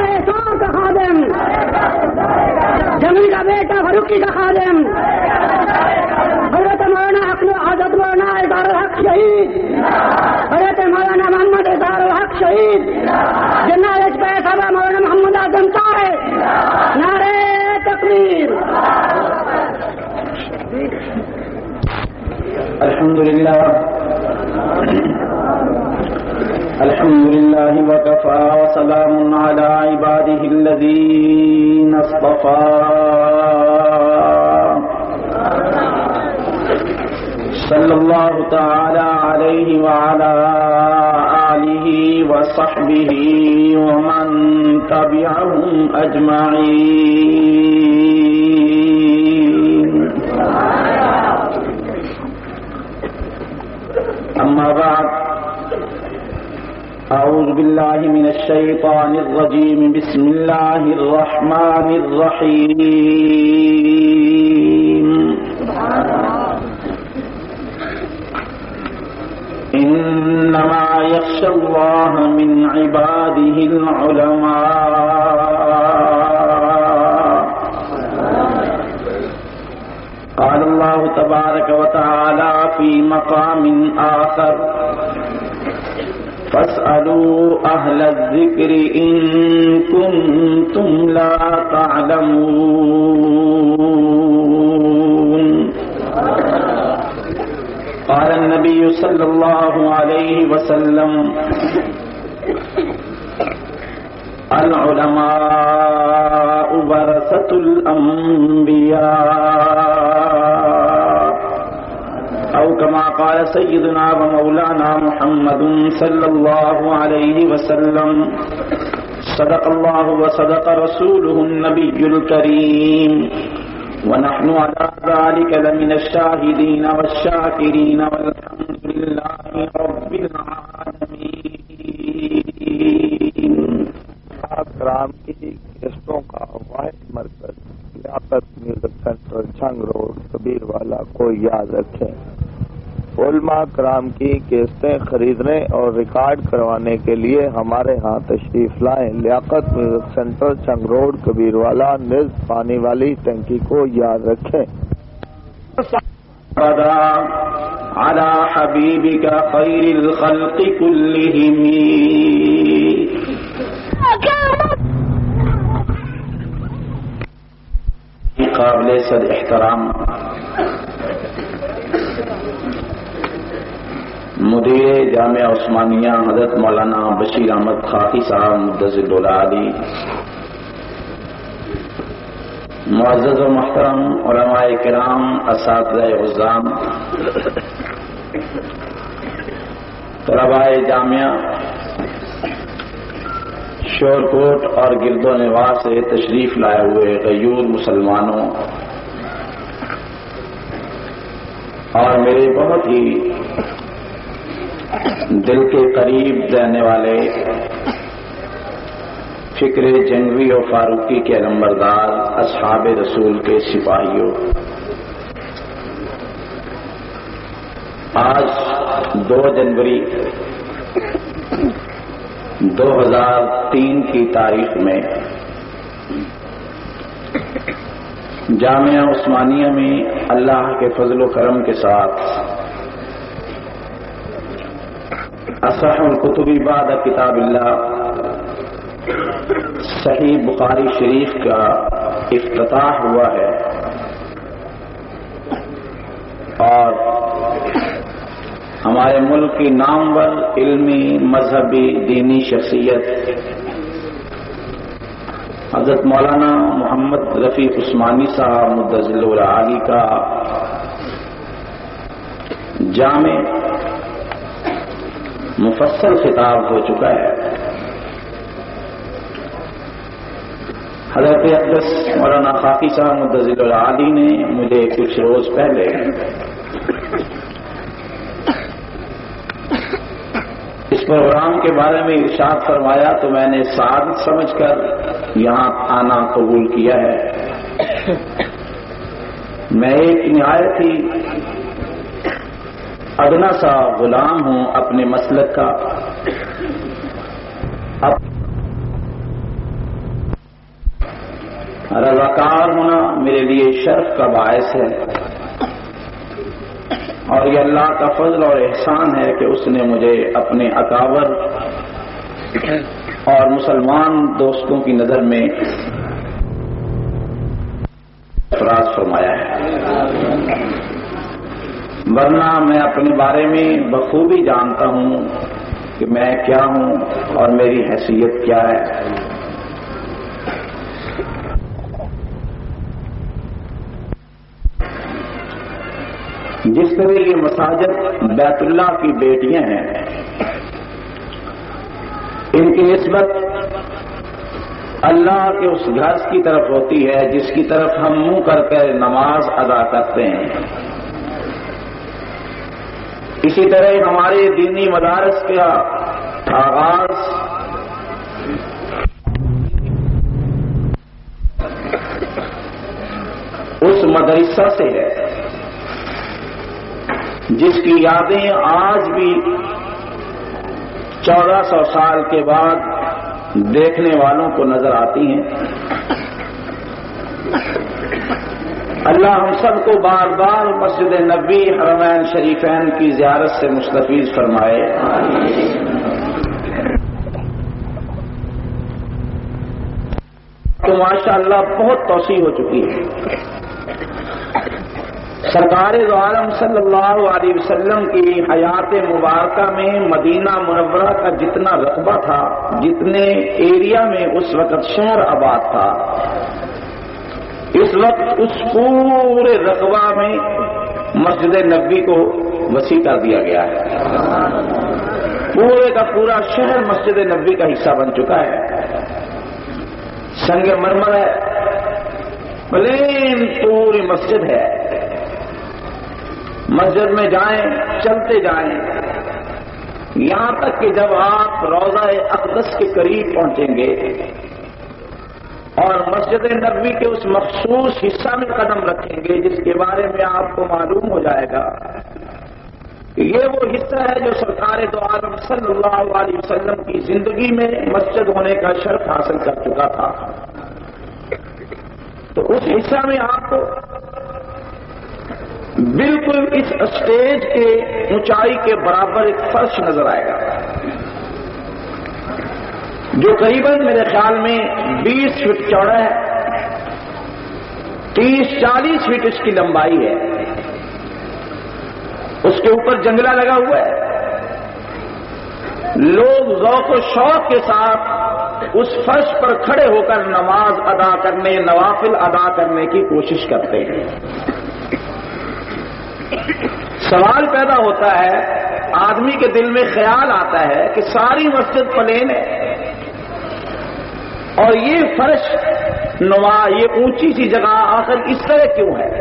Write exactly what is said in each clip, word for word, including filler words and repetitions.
احسان کا خادم، جمی کا بیٹا فاروقی کا خادم، حضرت مولانا حضرت مولانا اظہار الحق شہید، حضرت مولانا محمد اظہار الحق شہید، جنرل ایچ پی صاحب مولانا محمد اعظم صاحب، نعرہ تکبیر۔ الحمد لله الحمد لله وكفى وسلام على عباده الذين اصطفى صلى الله تعالى عليه وعلى آله وصحبه ومن تبعهم أجمعين. أما بعد، أعوذ بالله من الشيطان الرجيم. بسم الله الرحمن الرحيم. إنما يخشى الله من عباده العلماء. قال الله تبارك وتعالى في مقام آخر: فاسألوا أهل الذكر إن كنتم لا تعلمون. قال النبي صلى الله عليه وسلم: العلماء ورثة الأنبياء، أو كما قال سيدنا ومولانا محمد صلى الله عليه وسلم. صدق الله وصدق رسوله النبي الكريم، ونحن على ذلك لمن الشاهدين والشاكرين، والحمد لله رب العالمين. کرام کی گیسٹوں کا واحد مرکز Liaquat music centre Jhang road Kabirwala کو یاد رکھیں. علماء کرام کی کیسٹیں خریدنے اور ریکارڈ کروانے کے لیے ہمارے ہاں تشریف لائیں. Liaquat music centre Jhang road Kabirwala, نز پانی والی ٹنکی کو یاد رکھیں. على حبيبك خير الخلق كلهم. قابل صد احترام مدیر جامعہ عثمانیہ حضرت مولانا بشیر احمد خاکی صاحب مدظل العالی، معزز و محترم علماء کرام، اساتذہ عظام، طلباء جامعہ شور کوٹ اور گرد و نواح سے تشریف لائے ہوئے غیور مسلمانوں اور میرے بہت ہی دل کے قریب رہنے والے فکر جنگوی و فاروقی کے علمبردار اصحاب رسول کے سپاہیوں، آج دو جنوری دو ہزار تین کی تاریخ میں جامعہ عثمانیہ میں اللہ کے فضل و کرم کے ساتھ اصح الکتب بعد کتاب اللہ صحیح بخاری شریف کا افتتاح ہوا ہے، اور ہمارے ملک کی نامور علمی مذہبی دینی شخصیت حضرت مولانا محمد رفیق عثمانی صاحب مدظل العالی کا جامع مفصل خطاب ہو چکا ہے. حضرت اقدس مولانا خاکی صاحب مدظل العالی نے مجھے کچھ روز پہلے اس پروگرام کے بارے میں ارشاد فرمایا تو میں نے سعادت سمجھ کر یہاں آنا قبول کیا ہے. میں ایک نہایت ہی ادنا سا غلام ہوں اپنے مسلک کا. اب رضاکار ہونا میرے لیے شرف کا باعث ہے، اور یہ اللہ کا فضل اور احسان ہے کہ اس نے مجھے اپنے اکابر اور مسلمان دوستوں کی نظر میں افراز فرمایا ہے، ورنہ میں اپنے بارے میں بخوبی جانتا ہوں کہ میں کیا ہوں اور میری حیثیت کیا ہے۔ جس طرح یہ مساجد بیت اللہ کی بیٹیاں ہیں، ان کی نسبت اللہ کے اس گھر کی طرف ہوتی ہے جس کی طرف ہم منہ کر کر نماز ادا کرتے ہیں، اسی طرح ہمارے دینی مدارس کا آغاز اس مدرسہ سے ہے جس کی یادیں آج بھی چودہ سو سال کے بعد دیکھنے والوں کو نظر آتی ہیں۔ اللہ ہم سب کو بار بار مسجد نبوی حرمین شریفین کی زیارت سے مستفیض فرمائے۔ تو ماشاء اللہ بہت توسیع ہو چکی ہے۔ سرکار دو عالم صلی اللہ علیہ وسلم کی حیات مبارکہ میں مدینہ منورہ کا جتنا رقبہ تھا، جتنے ایریا میں اس وقت شہر آباد تھا، اس وقت اس پورے رقبہ میں مسجد نبوی کو وسیع کر دیا گیا ہے۔ پورے کا پورا شہر مسجد نبوی کا حصہ بن چکا ہے۔ سنگ مرمر ہے، پلین پوری مسجد ہے۔ مسجد میں جائیں، چلتے جائیں، یہاں تک کہ جب آپ روضہ اقدس کے قریب پہنچیں گے اور مسجد نبوی کے اس مخصوص حصہ میں قدم رکھیں گے جس کے بارے میں آپ کو معلوم ہو جائے گا کہ یہ وہ حصہ ہے جو سرکار دو عالم صلی اللہ علیہ وسلم کی زندگی میں مسجد ہونے کا شرف حاصل کر چکا تھا، تو اس حصہ میں آپ کو بالکل اس اسٹیج کے اونچائی کے برابر ایک فرش نظر آئے گا جو قریباً میرے خیال میں بیس فٹ چوڑا ہے، تیس چالیس فٹ اس کی لمبائی ہے۔ اس کے اوپر جنگلہ لگا ہوا ہے۔ لوگ ذوق و شوق کے ساتھ اس فرش پر کھڑے ہو کر نماز ادا کرنے، نوافل ادا کرنے کی کوشش کرتے ہیں۔ سوال پیدا ہوتا ہے، آدمی کے دل میں خیال آتا ہے کہ ساری مسجد پلین ہے اور یہ فرش نما، یہ اونچی سی جگہ آخر اس طرح کیوں ہے؟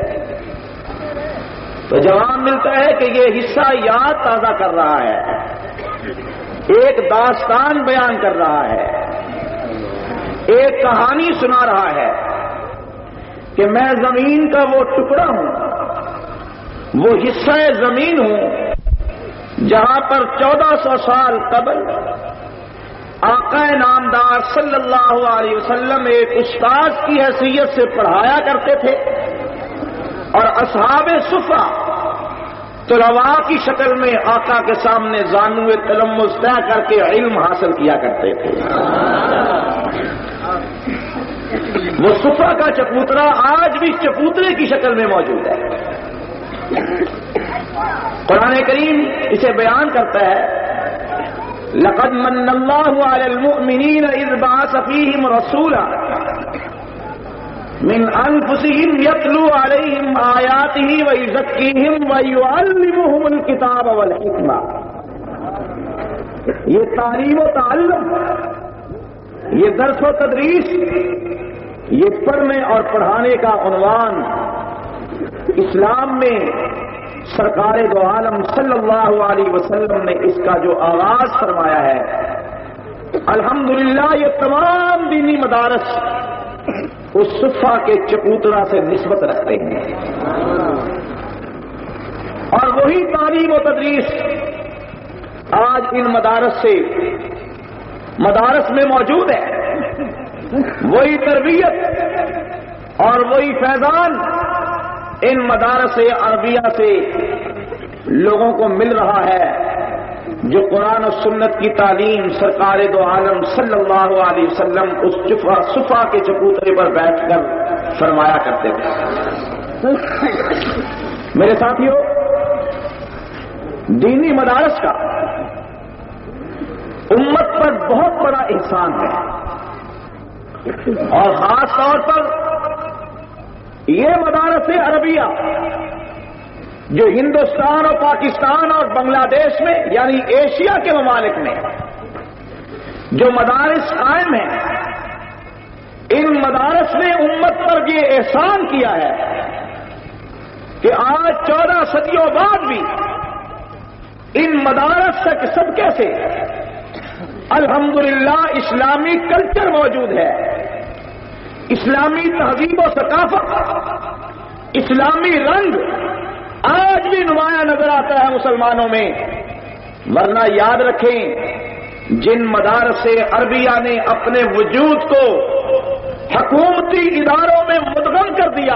تو جواب ملتا ہے کہ یہ حصہ یاد تازہ کر رہا ہے، ایک داستان بیان کر رہا ہے، ایک کہانی سنا رہا ہے کہ میں زمین کا وہ ٹکڑا ہوں، وہ حصہ زمین ہوں جہاں پر چودہ سو سال قبل آقا نامدار صلی اللہ علیہ وسلم ایک استاد کی حیثیت سے پڑھایا کرتے تھے اور اصحاب صفہ طلباء کی شکل میں آقا کے سامنے زانوئے تلمس طے کر کے علم حاصل کیا کرتے تھے۔ وہ صفہ کا چپوترا آج بھی چپوترے کی شکل میں موجود ہے۔ قرآن کریم اسے بیان کرتا ہے، لقد من اللہ علی المؤمنین اذ بعث فیہم رسولا من انفسہم یتلو علیہم آیاتہ ویزکیہم ویعلمہم الکتاب والحکمہ۔ یہ تعلیم و تعلم، یہ درس و تدریس، یہ پڑھنے اور پڑھانے کا عنوان اسلام میں سرکار دو عالم صلی اللہ علیہ وسلم نے اس کا جو آغاز فرمایا ہے، الحمدللہ یہ تمام دینی مدارس اس صفہ کے چپوترا سے نسبت رکھتے ہیں، اور وہی تعلیم و تدریس آج ان مدارس سے مدارس میں موجود ہے، وہی تربیت اور وہی فیضان ان مدارس عربیہ سے لوگوں کو مل رہا ہے جو قرآن و سنت کی تعلیم سرکار دو عالم صلی اللہ علیہ وسلم اس صفا صفا کے چبوترے پر بیٹھ کر فرمایا کرتے تھے۔ میرے ساتھیو، دینی مدارس کا امت پر بہت بڑا احسان ہے، اور خاص طور پر یہ مدارس عربیہ جو ہندوستان اور پاکستان اور بنگلہ دیش میں یعنی ایشیا کے ممالک میں جو مدارس قائم ہیں، ان مدارس نے امت پر یہ احسان کیا ہے کہ آج چودہ صدیوں بعد بھی ان مدارس تک صدقے سے الحمدللہ اسلامی کلچر موجود ہے، اسلامی تہذیب و ثقافت، اسلامی رنگ آج بھی نمایاں نظر آتا ہے مسلمانوں میں۔ ورنہ یاد رکھیں، جن مدارس عربیہ نے اپنے وجود کو حکومتی اداروں میں مدغم کر دیا،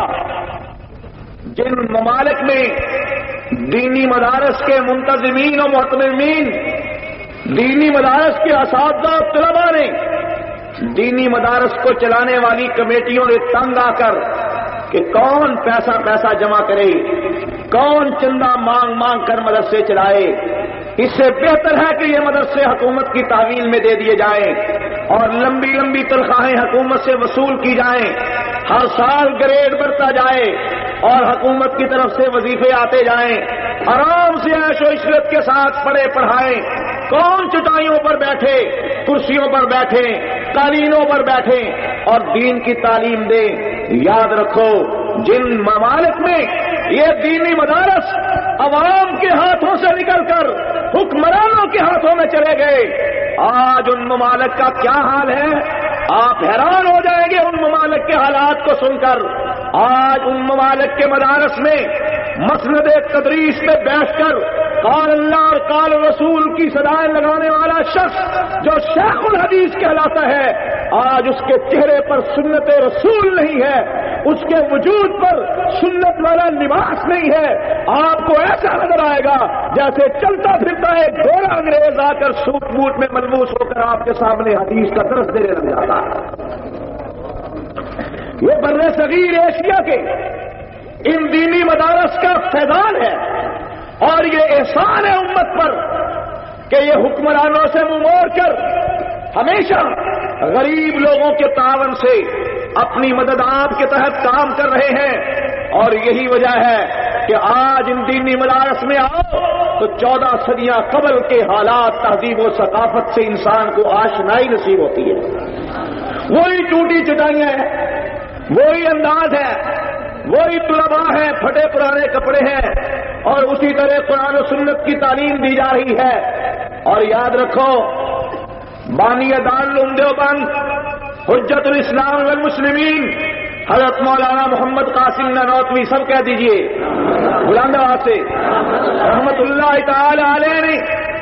جن ممالک میں دینی مدارس کے منتظمین و محتمین، دینی مدارس کے اساتذہ و طلباء نے، دینی مدارس کو چلانے والی کمیٹیوں نے تنگ آ کر کہ کون پیسہ پیسہ جمع کرے، کون چندہ مانگ مانگ کر مدرسے چلائے، اس سے بہتر ہے کہ یہ مدرسے حکومت کی تحویل میں دے دیے جائیں اور لمبی لمبی تنخواہیں حکومت سے وصول کی جائیں، ہر سال گریڈ بڑھتا جائے اور حکومت کی طرف سے وظیفے آتے جائیں، آرام سے عیش و عشرت کے ساتھ پڑھے پڑھائیں، کون چٹائیوں پر بیٹھے، کرسیوں پر بیٹھے، قالینوں پر بیٹھے اور دین کی تعلیم دیں۔ یاد رکھو، جن ممالک میں یہ دینی مدارس عوام کے ہاتھوں سے نکل کر حکمرانوں کے ہاتھوں میں چلے گئے، آج ان ممالک کا کیا حال ہے، آپ حیران ہو جائیں گے ان ممالک کے حالات کو سن کر۔ آج ان ممالک کے مدارس میں مسند تدریس میں بیٹھ کر قال اللہ اور قال رسول کی صدائیں لگانے والا شخص جو شیخ الحدیث کہلاتا ہے، آج اس کے چہرے پر سنت رسول نہیں ہے، اس کے وجود پر سنت والا لباس نہیں ہے، آپ کو ایسا نظر آئے گا جیسے چلتا پھرتا ہے گھوڑا انگریز آ کر سوٹ بوٹ میں ملبوس ہو کر آپ کے سامنے حدیث کا درس دینے لگ جاتا ہے۔ یہ بر صغیر ایشیا کے ان دینی مدارس کا فیضان ہے اور یہ احسان ہے امت پر کہ یہ حکمرانوں سے منہ موڑ کر ہمیشہ غریب لوگوں کے تعاون سے اپنی مدد آپ کے تحت کام کر رہے ہیں، اور یہی وجہ ہے کہ آج ان دینی مدارس میں آؤ تو چودہ صدیاں قبل کے حالات، تہذیب و ثقافت سے انسان کو آشنائی نصیب ہوتی ہے۔ وہی ٹوٹی چٹائیاں ہیں، وہی انداز ہے، وہی طلباء ہیں، پھٹے پرانے کپڑے ہیں، اور اسی طرح قرآن و سنت کی تعلیم دی جا رہی ہے۔ اور یاد رکھو، بانی دارالعلوم دیوبند حجت الاسلام والمسلمین حضرت مولانا محمد قاسم نانوتوی، سب کہہ دیجئے بلند آواز سے، رحمت اللہ تعالی علیہ نے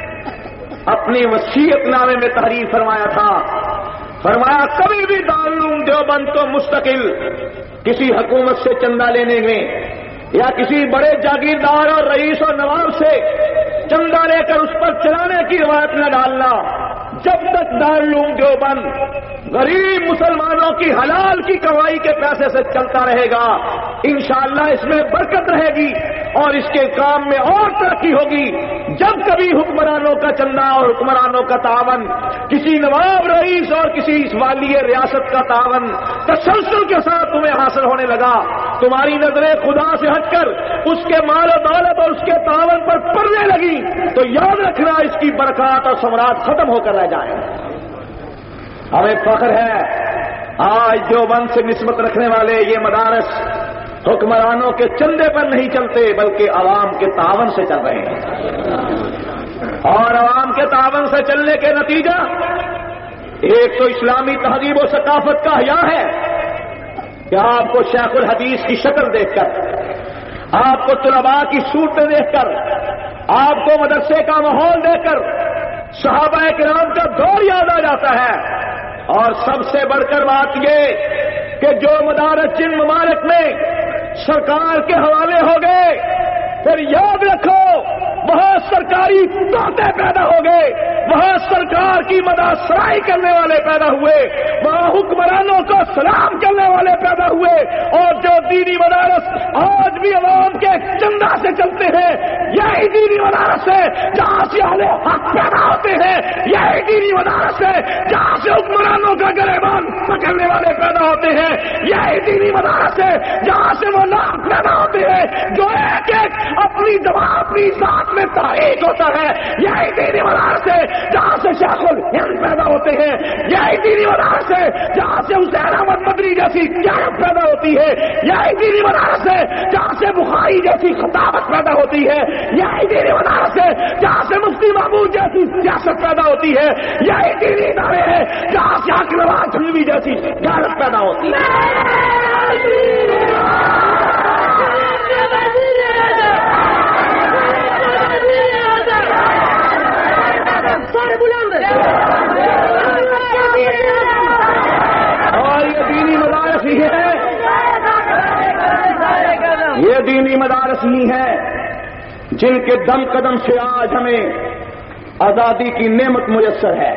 اپنی وصیت نامے میں تحریر فرمایا تھا، فرمایا کبھی بھی دارالعلوم دیوبند کو مستقل کسی حکومت سے چندہ لینے میں یا کسی بڑے جاگیردار اور رئیس اور نواب سے چندہ لے کر اس پر چلانے کی روایت نہ ڈالنا۔ جب تک دارالعلوم دیوبند غریب مسلمانوں کی حلال کی کمائی کے پیسے سے چلتا رہے گا، انشاءاللہ اس میں برکت رہے گی اور اس کے کام میں اور ترقی ہوگی۔ جب کبھی حکمرانوں کا چندہ اور حکمرانوں کا تعاون، کسی نواب رئیس اور کسی والی ریاست کا تعاون تسلسل کے ساتھ تمہیں حاصل ہونے لگا، تمہاری نظریں خدا سے ہٹ کر اس کے مال و دولت اور اس کے تعاون پر پڑنے لگی تو یاد رکھنا اس کی برکات اور ثمرات ختم ہو کر رہ جائیں۔ ہمیں فخر ہے آج دیوبند سے نسبت رکھنے والے یہ مدارس حکمرانوں کے چندے پر نہیں چلتے بلکہ عوام کے تعاون سے چل رہے ہیں، اور عوام کے تعاون سے چلنے کے نتیجہ ایک تو اسلامی تہذیب و ثقافت کا حیا ہے کہ آپ کو شیخ الحدیث کی شکل دیکھ کر، آپ کو طلباء کی صورتیں دیکھ کر، آپ کو مدرسے کا ماحول دیکھ کر صحابہ کرام کا دور یاد آ جاتا ہے، اور سب سے بڑھ کر بات یہ کہ جو مدارس جن ممالک میں سرکار کے حوالے ہو گئے، پھر یاد رکھو وہاں سرکاری طوطے پیدا ہو گئے، وہاں سرکار کی مداحسرائی کرنے والے پیدا ہوئے، وہاں حکمرانوں کو سلام کرنے والے پیدا ہوئے، اور جو دینی مدارس آج بھی عوام کے چندہ سے چلتے ہیں، یہی دینی مدارس ہے جہاں سے اہل حق پیدا ہوتے ہیں، یہی دینی مدارس ہے جہاں سے حکمرانوں کا گریبان پکڑنے والے پیدا ہوتے ہیں، یہی دینی مدارس ہے جہاں سے وہ لوگ پیدا ہوتے ہیں جو ایک ایک اپنی دوا اپنی ذات میں تحریک ہوتا ہے، یہی دینی مدارس ہے جہاں سے شیخ الہند پیدا ہوتے ہیں، یہی دینی مدارس ہے جہاں سے حسین احمد مدنی جیسی قیادت پیدا ہوتی ہے، یہی دینی مدارس ہے جہاں سے بخاری جیسی خطابت پیدا ہوتی ہے، یہی دینی مدارس ہے جہاں سے مفتی محمود جیسی سیاست پیدا ہوتی ہے، یہی دینی ادارے ہیں جہاں سے حق نواز جھنوی جیسی قیادت پیدا ہوتی ہے۔ اور یہ دینی مدارس ہی ہے، یہ دینی مدارس ہی ہیں جن کے دم قدم سے آج ہمیں آزادی کی نعمت میسر ہے۔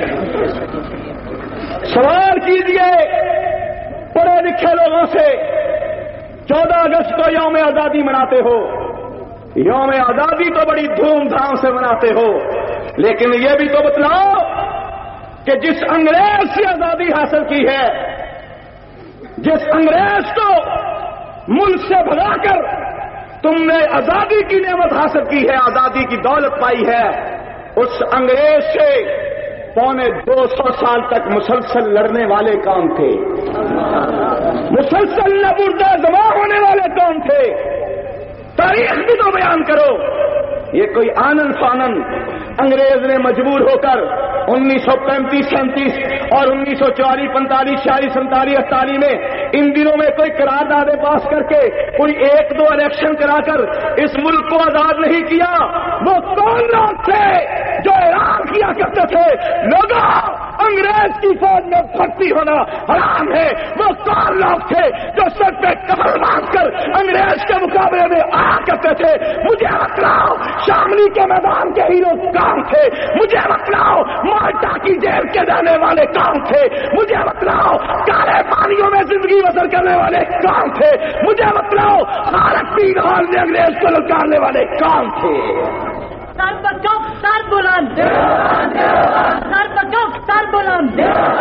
سوال کیجئے پڑھے لکھے لوگوں سے، چودہ اگست کو یوم آزادی مناتے ہو، یوم آزادی تو بڑی دھوم دھام سے مناتے ہو، لیکن یہ بھی تو بتلاؤ کہ جس انگریز سے آزادی حاصل کی ہے، جس انگریز کو ملک سے بھگا کر تم نے آزادی کی نعمت حاصل کی ہے، آزادی کی دولت پائی ہے، اس انگریز سے پونے دو سو سال تک مسلسل لڑنے والے کون تھے؟ مسلسل نبردہ دبا ہونے والے کون تھے؟ تاریخ بھی تو بیان کرو۔ یہ کوئی آنن فانن انگریز نے مجبور ہو کر انیس سو پینتیس سینتیس اور انیس سو چوالیس پینتالیس چھیالیس سنتالیس اڑتالیس میں ان دنوں میں کوئی قراردادیں پاس کر کے کوئی ایک دو الیکشن کرا کر اس ملک کو آزاد نہیں کیا۔ وہ کون لوگ تھے جو اعلان کیا کرتے تھے لوگوں انگریز کی فوج میں بھرتی ہونا حرام ہے؟ وہ کون لوگ تھے جو سر پہ کمر باندھ کر انگریز کے مقابلے میں آیا کرتے تھے؟ مجھے بتلاؤ شاملی کے میدان کے ہیرو کون تھے؟ مجھے بتلاؤ مالٹا کی جیل کے رہنے والے کون تھے؟ مجھے بتلاؤ کالے پانیوں میں زندگی بسر کرنے والے کون تھے؟ مجھے بتلاؤ خالق پیر ہال میں انگریز کو للکارنے والے کون تھے؟ سر پر چوک سر بلند، سر پر چوک سر بلند۔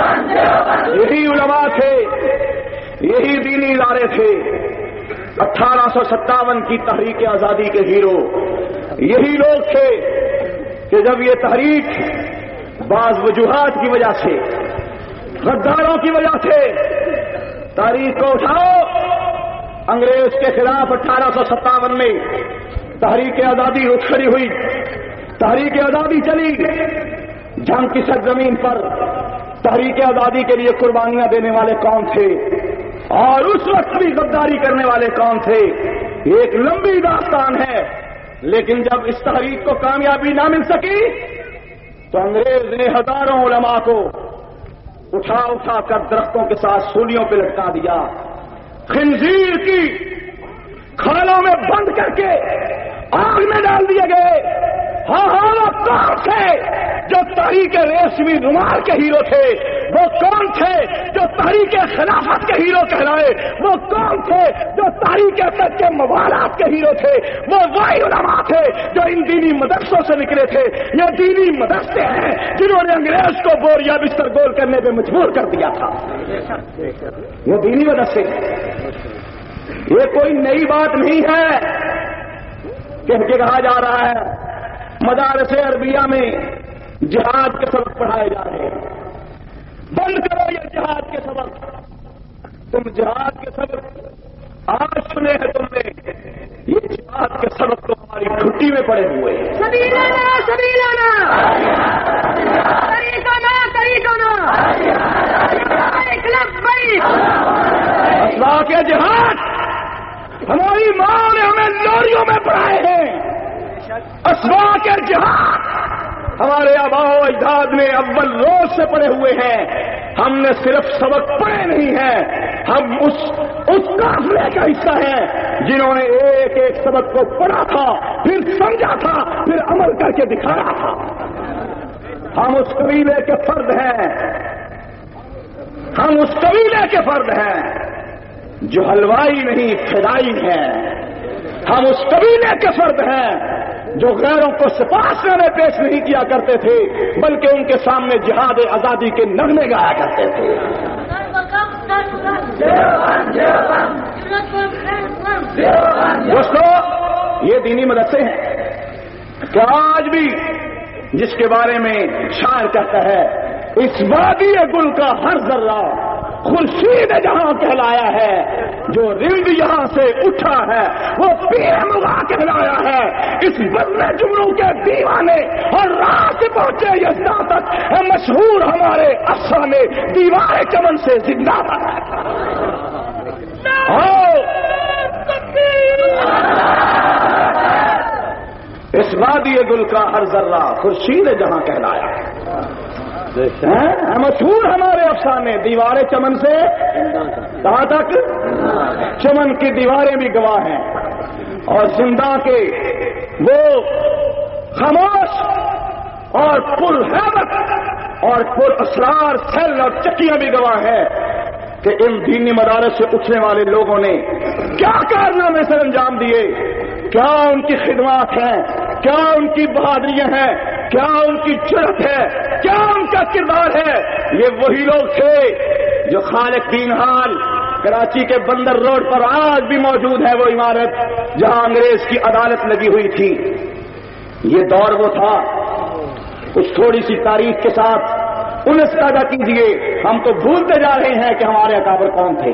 یہی علماء تھے، یہی دینی ادارے تھے، اٹھارہ سو ستاون کی تحریک آزادی کے ہیرو یہی لوگ تھے کہ جب یہ تحریک بعض وجوہات کی وجہ سے، غداروں کی وجہ سے تحریک کو اٹھاؤ، انگریز کے خلاف اٹھارہ سو ستاون میں تحریک آزادی اٹھ کھڑی ہوئی، تحریک آزادی چلی، جنگ کی سرزمین پر تحریک آزادی کے لیے قربانیاں دینے والے کون تھے اور اس وقت بھی غداری کرنے والے کون تھے؟ ایک لمبی داستان ہے، لیکن جب اس تحریک کو کامیابی نہ مل سکی تو انگریز نے ہزاروں علماء کو اٹھا اٹھا کر درختوں کے ساتھ سولیوں پہ لٹکا دیا، خنزیر کی کھالوں میں بند کر کے آگ میں ڈال دیے گئے۔ ہاں ہاں وہ کون تھے جو تحریک ریشمی رومال کے ہیرو تھے؟ وہ کون تھے جو تحریک خلافت کے ہیرو کہلائے؟ وہ کون تھے جو تحریک تک کے موالات کے ہیرو تھے؟ وہ وہی علماء تھے جو ان دینی مدرسوں سے نکلے تھے۔ یہ دینی مدرسے ہیں جنہوں نے انگریز کو بوریا بستر گول کرنے پہ مجبور کر دیا تھا۔ یہ دینی مدرسے، یہ کوئی نئی بات نہیں ہے کہ کہا جا رہا ہے مدارس عربیہ میں جہاد کے سبق پڑھائے جا رہے ہیں۔ بند کرو یہ جہاد کے سبق، تم جہاد کے سبق آج سنے ہیں تم نے، یہ جہاد کے سبق تو ہماری چھٹی میں پڑے ہوئے ہیں۔ سبیلانا سبیلانا طریقنا طریقنا اسباق جہاد ہماری ماں نے ہمیں لوریوں میں پڑھائے ہیں۔ اسباق جہاد ہمارے آباء و اجداد نے اول روز سے پڑھے ہوئے ہیں۔ ہم نے صرف سبق پڑھے نہیں ہیں، ہم ہم اس اس قافلے کا حصہ ہیں جنہوں نے ایک ایک سبق کو پڑھا تھا، پھر سمجھا تھا، پھر عمل کر کے دکھایا تھا۔ ہم اس قبیلے کے فرد ہیں، ہم اس قبیلے کے فرد ہیں جو حلوائی نہیں فدائی ہیں۔ ہم اس قبیلے کے فرد ہیں جو غیروں کو سپاسے میں پیش نہیں کیا کرتے تھے، بلکہ ان کے سامنے جہاد آزادی کے نغمے گایا کرتے تھے۔ دوستو، یہ دینی مدرسے ہیں کہ آج بھی جس کے بارے میں شاعر کہتا ہے اس وادی گل کا ہر ذرہ خورشید جہاں کہلایا ہے، جو رنگ یہاں سے اٹھا ہے وہ پیر مغا کہلایا ہے۔ اس بدلے جملوں کے دیوانے اور راہ سے پہنچے یزدا تک ہے مشہور ہمارے افسانے دیوار چمن سے زندہ ہے۔ اس وادی گل کا ہر ذرہ خورشید جہاں کہلایا ہے، مشہور ہمارے افسانے دیواریں چمن سے کہاں تک؟ چمن کی دیواریں بھی گواہ ہیں، اور زندہ کے وہ خاموش اور پر ہیبت اور پر اسرار سیل اور چکیاں بھی گواہ ہیں کہ ان دینی مدارس سے اٹھنے والے لوگوں نے کیا کارنامے سر انجام دیے، کیا ان کی خدمات ہیں، کیا ان کی بہادریاں ہیں، کیا ان کی جرأت ہے، کیا ان کا کردار ہے۔ یہ وہی لوگ تھے جو خالق دین حال کراچی کے بندر روڈ پر آج بھی موجود ہے، وہ عمارت جہاں انگریز کی عدالت لگی ہوئی تھی۔ یہ دور وہ تھا، کچھ تھوڑی سی تاریخ کے ساتھ انس پیدا کیجیے، ہم تو بھولتے جا رہے ہیں کہ ہمارے اکابر کون تھے۔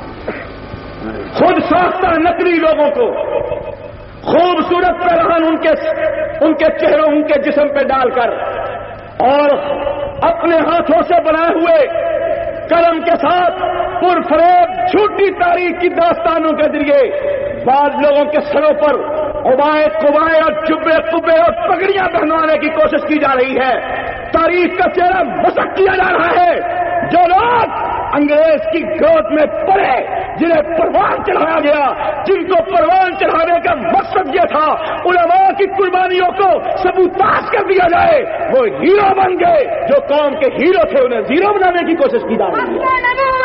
خود ساختہ نقلی لوگوں کو خوبصورت پہلوان ان کے ان کے چہروں ان کے جسم پہ ڈال کر اور اپنے ہاتھوں سے بنائے ہوئے قلم کے ساتھ پرفریب جھوٹی تاریخ کی داستانوں کے ذریعے بعض لوگوں کے سروں پر عبائے قبائے اور جبے قبے اور پگڑیاں پہنوانے کی کوشش کی جا رہی ہے۔ تاریخ کا چہرہ مسخ کیا جا رہا ہے۔ جو لوگ انگریز کی گود میں پڑے، جنہیں پروان چڑھایا گیا، جن کو پروان چڑھانے کا مقصد یہ تھا علماء کی قربانیوں کو سبوتاش کر دیا جائے، وہ ہیرو بن گئے۔ جو قوم کے ہیرو تھے انہیں زیرو بنانے کی کوشش کی جا رہی ہے۔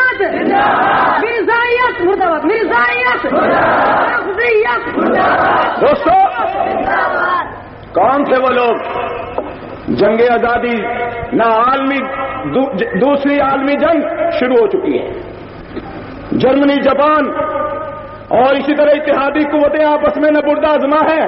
دوستو، کون تھے وہ لوگ؟ جنگ آزادی نہ عالمی دوسری عالمی جنگ شروع ہو چکی ہے، جرمنی، جاپان اور اسی طرح اتحادی قوتیں آپس میں نبرد آزما ہے۔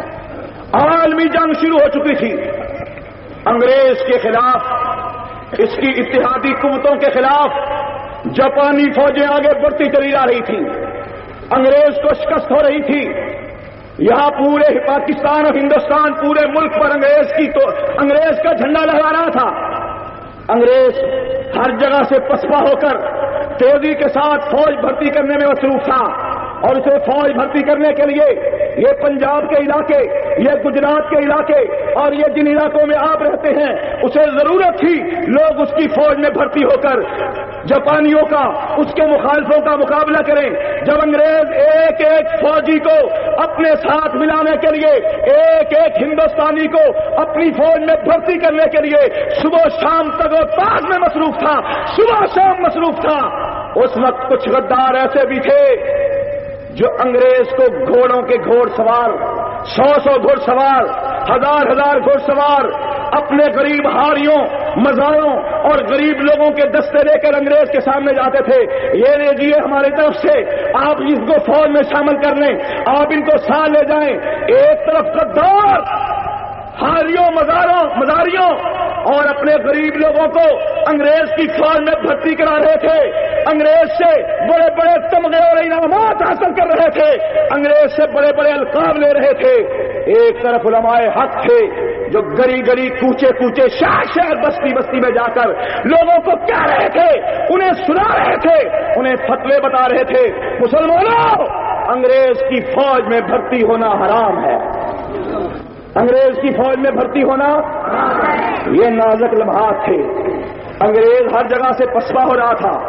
عالمی جنگ شروع ہو چکی تھی انگریز کے خلاف، اس کی اتحادی قوتوں کے خلاف جاپانی فوجیں آگے بڑھتی چلی جا رہی تھیں، انگریز کو شکست ہو رہی تھی۔ یہاں پورے پاکستان اور ہندوستان پورے ملک پر انگریز کی تو انگریز کا جھنڈا لہرا رہا تھا۔ انگریز ہر جگہ سے پسپا ہو کر تیزی کے ساتھ فوج بھرتی کرنے میں مصروف تھا، اور اسے فوج بھرتی کرنے کے لیے یہ پنجاب کے علاقے، یہ گجرات کے علاقے اور یہ جن علاقوں میں آپ رہتے ہیں اسے ضرورت تھی لوگ اس کی فوج میں بھرتی ہو کر جاپانیوں کا، اس کے مخالفوں کا مقابلہ کریں۔ جب انگریز ایک ایک فوجی کو اپنے ساتھ ملانے کے لیے، ایک ایک ہندوستانی کو اپنی فوج میں بھرتی کرنے کے لیے صبح شام تک و تاج میں مصروف تھا، صبح شام مصروف تھا، اس وقت کچھ غدار ایسے بھی تھے جو انگریز کو گھوڑوں کے گھوڑ سوار، سو سو گھوڑ سوار، ہزار ہزار گھوڑ سوار اپنے غریب ہاریوں، مزاروں اور غریب لوگوں کے دستے لے کر انگریز کے سامنے جاتے تھے۔ یہ لیجیے ہماری طرف سے، آپ اس کو فوج میں شامل کر لیں، آپ ان کو ساتھ لے جائیں۔ ایک طرف غدار ہاریوں، مزاروں مزاریوں اور اپنے غریب لوگوں کو انگریز کی فوج میں بھرتی کرا رہے تھے، انگریز سے بڑے بڑے تمغے اور انعامات حاصل کر رہے تھے، انگریز سے بڑے بڑے القاب لے رہے تھے۔ ایک طرف علماء حق تھے جو گلی گلی، کوچے کوچے، شہر شہر، بستی بستی میں جا کر لوگوں کو کہہ رہے تھے، انہیں سنا رہے تھے، انہیں فتوے بتا رہے تھے، مسلمانوں انگریز کی فوج میں بھرتی ہونا حرام ہے، انگریز کی فوج میں بھرتی ہونا۔ یہ نازک لمحات تھے، انگریز ہر جگہ سے پسپا ہو رہا تھا،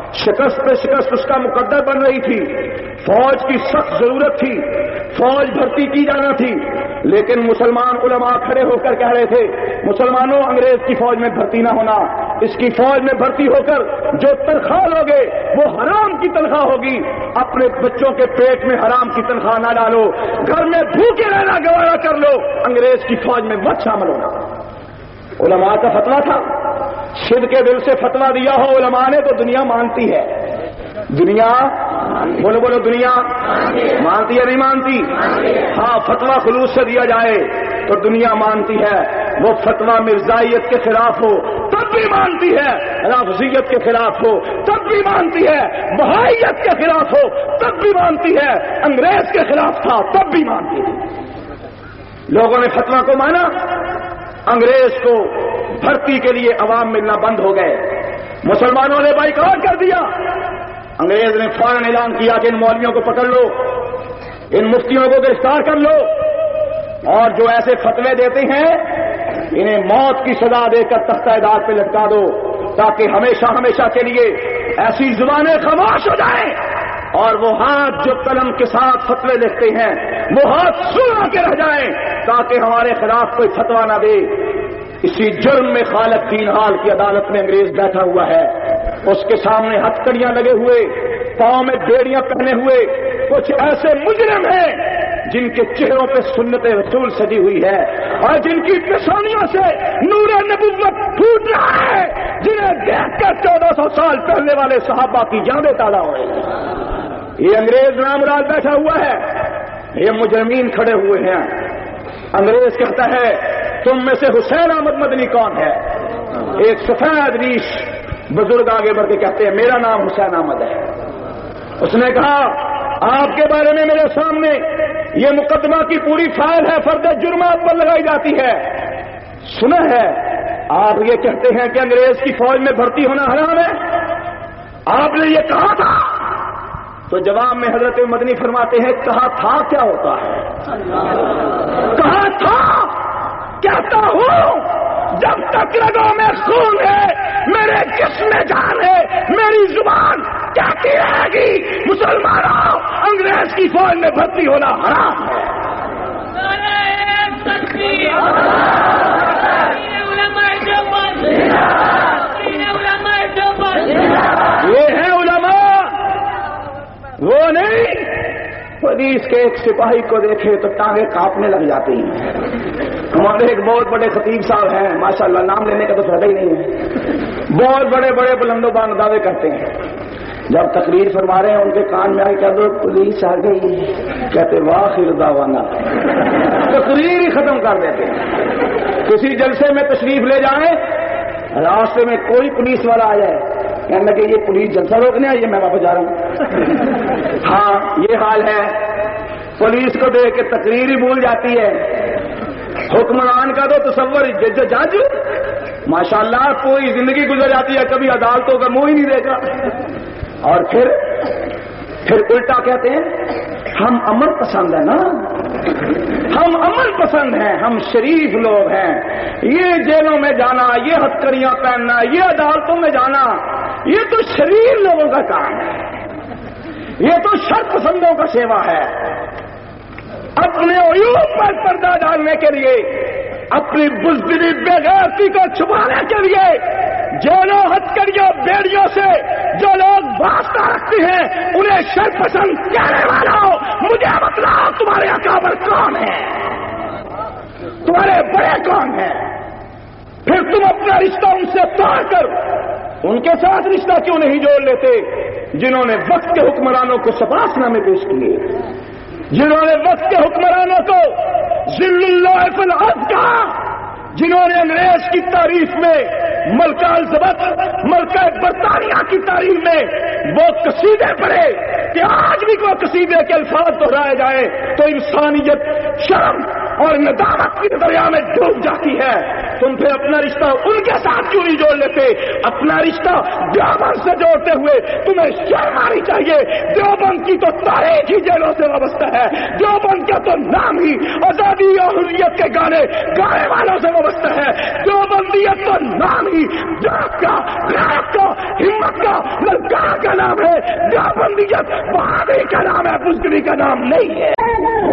شکست پہ شکست اس کا مقدر بن رہی تھی، فوج کی سخت ضرورت تھی، فوج بھرتی کی جانا تھی، لیکن مسلمان علماء کھڑے ہو کر کہہ رہے تھے مسلمانوں انگریز کی فوج میں بھرتی نہ ہونا، اس کی فوج میں بھرتی ہو کر جو تنخواہ لوگے وہ حرام کی تنخواہ ہوگی، اپنے بچوں کے پیٹ میں حرام کی تنخواہ نہ ڈالو، گھر میں بھوکے رہنا گوارا کر لو، انگریز کی فوج میں مت شامل ہونا۔ علماء کا فتویٰ تھا، شد کے دل سے فتویٰ دیا ہو علماء نے تو دنیا مانتی ہے، دنیا بولو بولو دنیا مانتی ہے نہیں مانتی؟ ہاں فتویٰ خلوص سے دیا جائے تو دنیا مانتی ہے، وہ فتویٰ مرزائیت کے خلاف ہو تب بھی مانتی ہے، رافضیت کے خلاف ہو تب بھی مانتی ہے، بہائیت کے خلاف ہو تب بھی مانتی ہے، انگریز کے خلاف تھا تب بھی مانتی ہے۔ لوگوں نے فتویٰ کو مانا، انگریز کو بھرتی کے لیے عوام ملنا بند ہو گئے، مسلمانوں نے بائیکاٹ کر دیا، انگریز نے فوراً اعلان کیا کہ ان مولویوں کو پکڑ لو، ان مفتیوں کو گرفتار کر لو، اور جو ایسے فتوے دیتے ہیں انہیں موت کی سزا دے کر تختہ دار پہ لٹکا دو، تاکہ ہمیشہ ہمیشہ کے لیے ایسی زبانیں خاموش ہو جائیں، اور وہ ہاتھ جو قلم کے ساتھ فتوے لکھتے ہیں وہ ہاتھ سنا کے رہ جائیں، تاکہ ہمارے خلاف کوئی فتویٰ نہ دے۔ اسی جرم میں خالق تین حال کی عدالت میں انگریز بیٹھا ہوا ہے، اس کے سامنے ہتھکڑیاں لگے ہوئے، پاؤں میں بیڑیاں پہنے ہوئے کچھ ایسے مجرم ہیں جن کے چہروں پہ سنت رسول سجی ہوئی ہے اور جن کی پیشانیوں سے نور نبوت پھوٹ رہا ہے، جنہیں دیکھ کر چودہ سو سال پہلے والے صحابہ کی جانیں تازہ ہوئے۔ یہ انگریز نامراد بیٹھا ہوا ہے، یہ مجرمین کھڑے ہوئے ہیں۔ انگریز کہتا ہے تم میں سے حسین احمد مدنی کون ہے؟ ایک سفید ریش بزرگ آگے بڑھ کے کہتے ہیں میرا نام حسین احمد ہے۔ اس نے کہا آپ کے بارے میں میرے سامنے یہ مقدمہ کی پوری فائل ہے، فرد جرم آپ پر لگائی جاتی ہے، سنا ہے آپ یہ کہتے ہیں کہ انگریز کی فوج میں بھرتی ہونا حرام ہے، آپ نے یہ کہا تھا؟ تو جواب میں حضرت مدنی فرماتے ہیں کہا تھا کیا ہوتا ہے؟ کہا تھا کہتا ہوں جب تک رگوں میں خون ہے، میرے جسم میں جان ہے، میری زبان کہتی رہے گی مسلمانوں انگریز کی فوج میں بھرتی ہونا حرام ہے۔ یہ ہے علماء، وہ نہیں پولیس کے ایک سپاہی کو دیکھے تو ٹانگیں کانپنے لگ جاتی ہیں۔ ہمارے ایک بہت بڑے خطیب صاحب ہیں ماشاءاللہ، نام لینے کا تو فائدہ ہی نہیں ہے، بہت بڑے بڑے بلند و بلند دعوے کرتے ہیں، جب تقریر فرما رہے ہیں ان کے کان میں آئے کہہ دو پولیس آ گئی، کہتے واہ خیر دعوانا، تقریر ہی ختم کر دیتے ہیں۔ کسی جلسے میں تشریف لے جائیں، راستے میں کوئی پولیس والا آ جائے کہنے لگے یہ پولیس جلسہ روکنے آئی ہے، میں واپس جا رہا ہوں۔ ہاں یہ حال ہے، پولیس کو دیکھ کے تقریر ہی بھول جاتی ہے۔ حکمران کا تو تصور جج جج ماشاءاللہ کوئی زندگی گزر جاتی ہے، کبھی عدالتوں کا منہ ہی نہیں دیکھا، اور پھر پھر الٹا کہتے ہیں ہم امن پسند ہیں نا، ہم امن پسند ہیں، ہم شریف لوگ ہیں، یہ جیلوں میں جانا، یہ ہتھکڑیاں پہننا، یہ عدالتوں میں جانا، یہ تو شریف لوگوں کا کام ہے، یہ تو شر پسندوں کا سیوا ہے۔ اپنے عیوب پر پردہ ڈالنے کے لیے، اپنی بزدلی بے غیرتی کو چھپانے کے لیے، جیلوں ہتھکڑیوں بیڑیوں سے جو لوگ واسطہ رکھتے ہیں انہیں شر پسند کہنے والوں، مجھے بتلاؤ تمہارے اکابر کون ہے، تمہارے بڑے کون ہیں؟ پھر تم اپنا رشتہ ان سے توڑ کر ان کے ساتھ رشتہ کیوں نہیں جوڑ لیتے جنہوں نے وقت کے حکمرانوں کو شباس نامے پیش کیے، جنہوں نے وقت کے حکمرانوں کو ذل اللہ فی الارض کہا، جنہوں نے انگریز کی تعریف میں، ملکہ الزبت ملکہ برطانیہ کی تعریف میں وہ قصیدے پڑھے کہ آج بھی کوئی قصیدے کے الفاظ دہرائے جائے تو انسانیت شرم اور ندامت کی دریا میں ڈوب جاتی ہے۔ تم پھر اپنا رشتہ ان کے ساتھ کیوں نہیں جوڑ لیتے؟ اپنا رشتہ دیوبند سے جوڑتے ہوئے تمہیں شرم آنی چاہیے. دیوبند کی تو تاریخ ہی جیلوں سے وابستہ ہے. دیوبند کا تو نام ہی آزادی اور حریت کے گانے گانے والوں سے وابستہ ہے. دیوبندیت تو نام ہی جات کا، غیرت کا، ہمت کا، للکار کا نام ہے. دیوبندیت بہادری کا نام ہے، بزدلی کا نام نہیں ہے.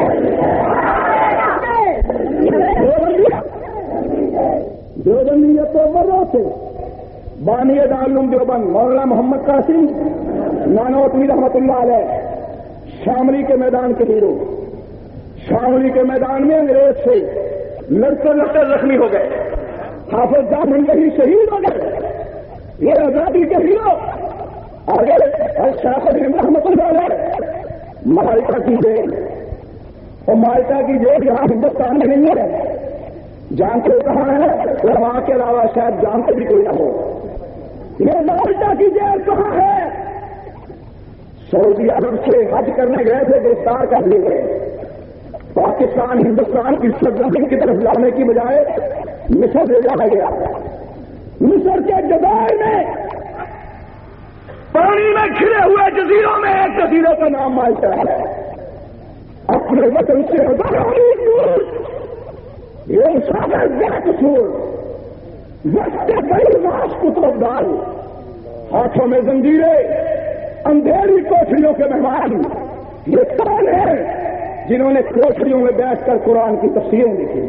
دیوبندیت تو مروں سے بانی دارالعلوم دیوبند مولانا محمد قاسم نانوتوی رحمۃ اللہ علیہ شاملی کے میدان کے ہیرو، شاملی کے میدان میں انگریز سے لڑتے لڑتے زخمی ہو گئے. حافظ جامن یہی شہید ہو گئے. یہ آزادی کے ہیرو آگے شاخ رحمۃ اللہ علیہ مالٹا کی جیل، اور مالٹا کی جیل یہاں ہندوستان میں نہیں ہے. جانتے کہاں ہے؟ وہاں کے علاوہ شاید جانتے بھی کوئی نہ ہو. یہ مالٹا کی جیل کہاں ہے؟ سعودی عرب سے حج کرنے گئے تھے، گرفتار کر لیے گئے. پاکستان ہندوستان کی سرزمین کی طرف لانے کی بجائے مصر لے جایا گیا. مصر کے جزائر میں پانی میں کھڑے ہوئے جزیروں میں ایک جزیرے کا نام مالٹا ہے. اپنے وطن سے یہ ساگر بے قصور وقت کئی راس کتب دار، ہاتھوں میں زنجیریں، اندھیری کوٹھریوں کے مہمان. یہ کون ہے جنہوں نے کوٹھریوں میں بیٹھ کر قرآن کی تفسیریں لکھی؟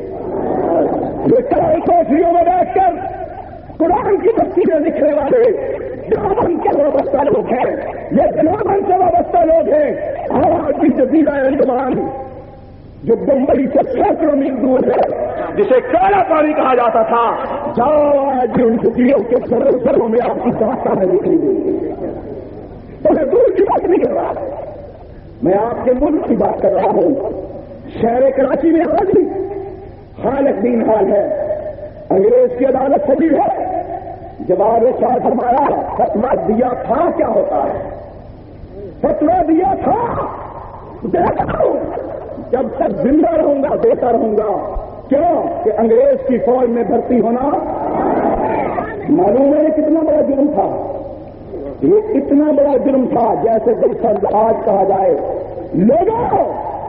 یہ کئی کوٹھریوں میں بیٹھ کر قرآن کی تفسیریں لکھنے والے دیوبند کے وابستہ لوگ ہیں. یہ دیوبند سے وابستہ لوگ ہیں. آج کی جزیرہ انڈمان جو بمبئی سے سینکڑوں میل دور ہے، جسے کالا پانی کہا جاتا تھا، جاؤ آج ان چھٹیوں کے سروں سروں میں آپ کی داستانیں لکھی ہوئی. تو میں دور کی بات نہیں کر رہا، میں آپ کے ملک کی بات کر رہا ہوں. شہر کراچی میں حاضری خالق دین حال ہے، انگریز کی عدالت سبھی ہے. جواب شاہ فرمایا فتویٰ دیا تھا کیا ہوتا ہے؟ فتویٰ دیا تھا دیتا ہوں، جب تک زندہ رہوں گا دیتا رہوں گا. کیوں کہ انگریز کی فوج میں بھرتی ہونا معلوم ہے کتنا بڑا جرم تھا. یہ اتنا بڑا جرم تھا جیسے دلفظ آج کہا جائے لوگوں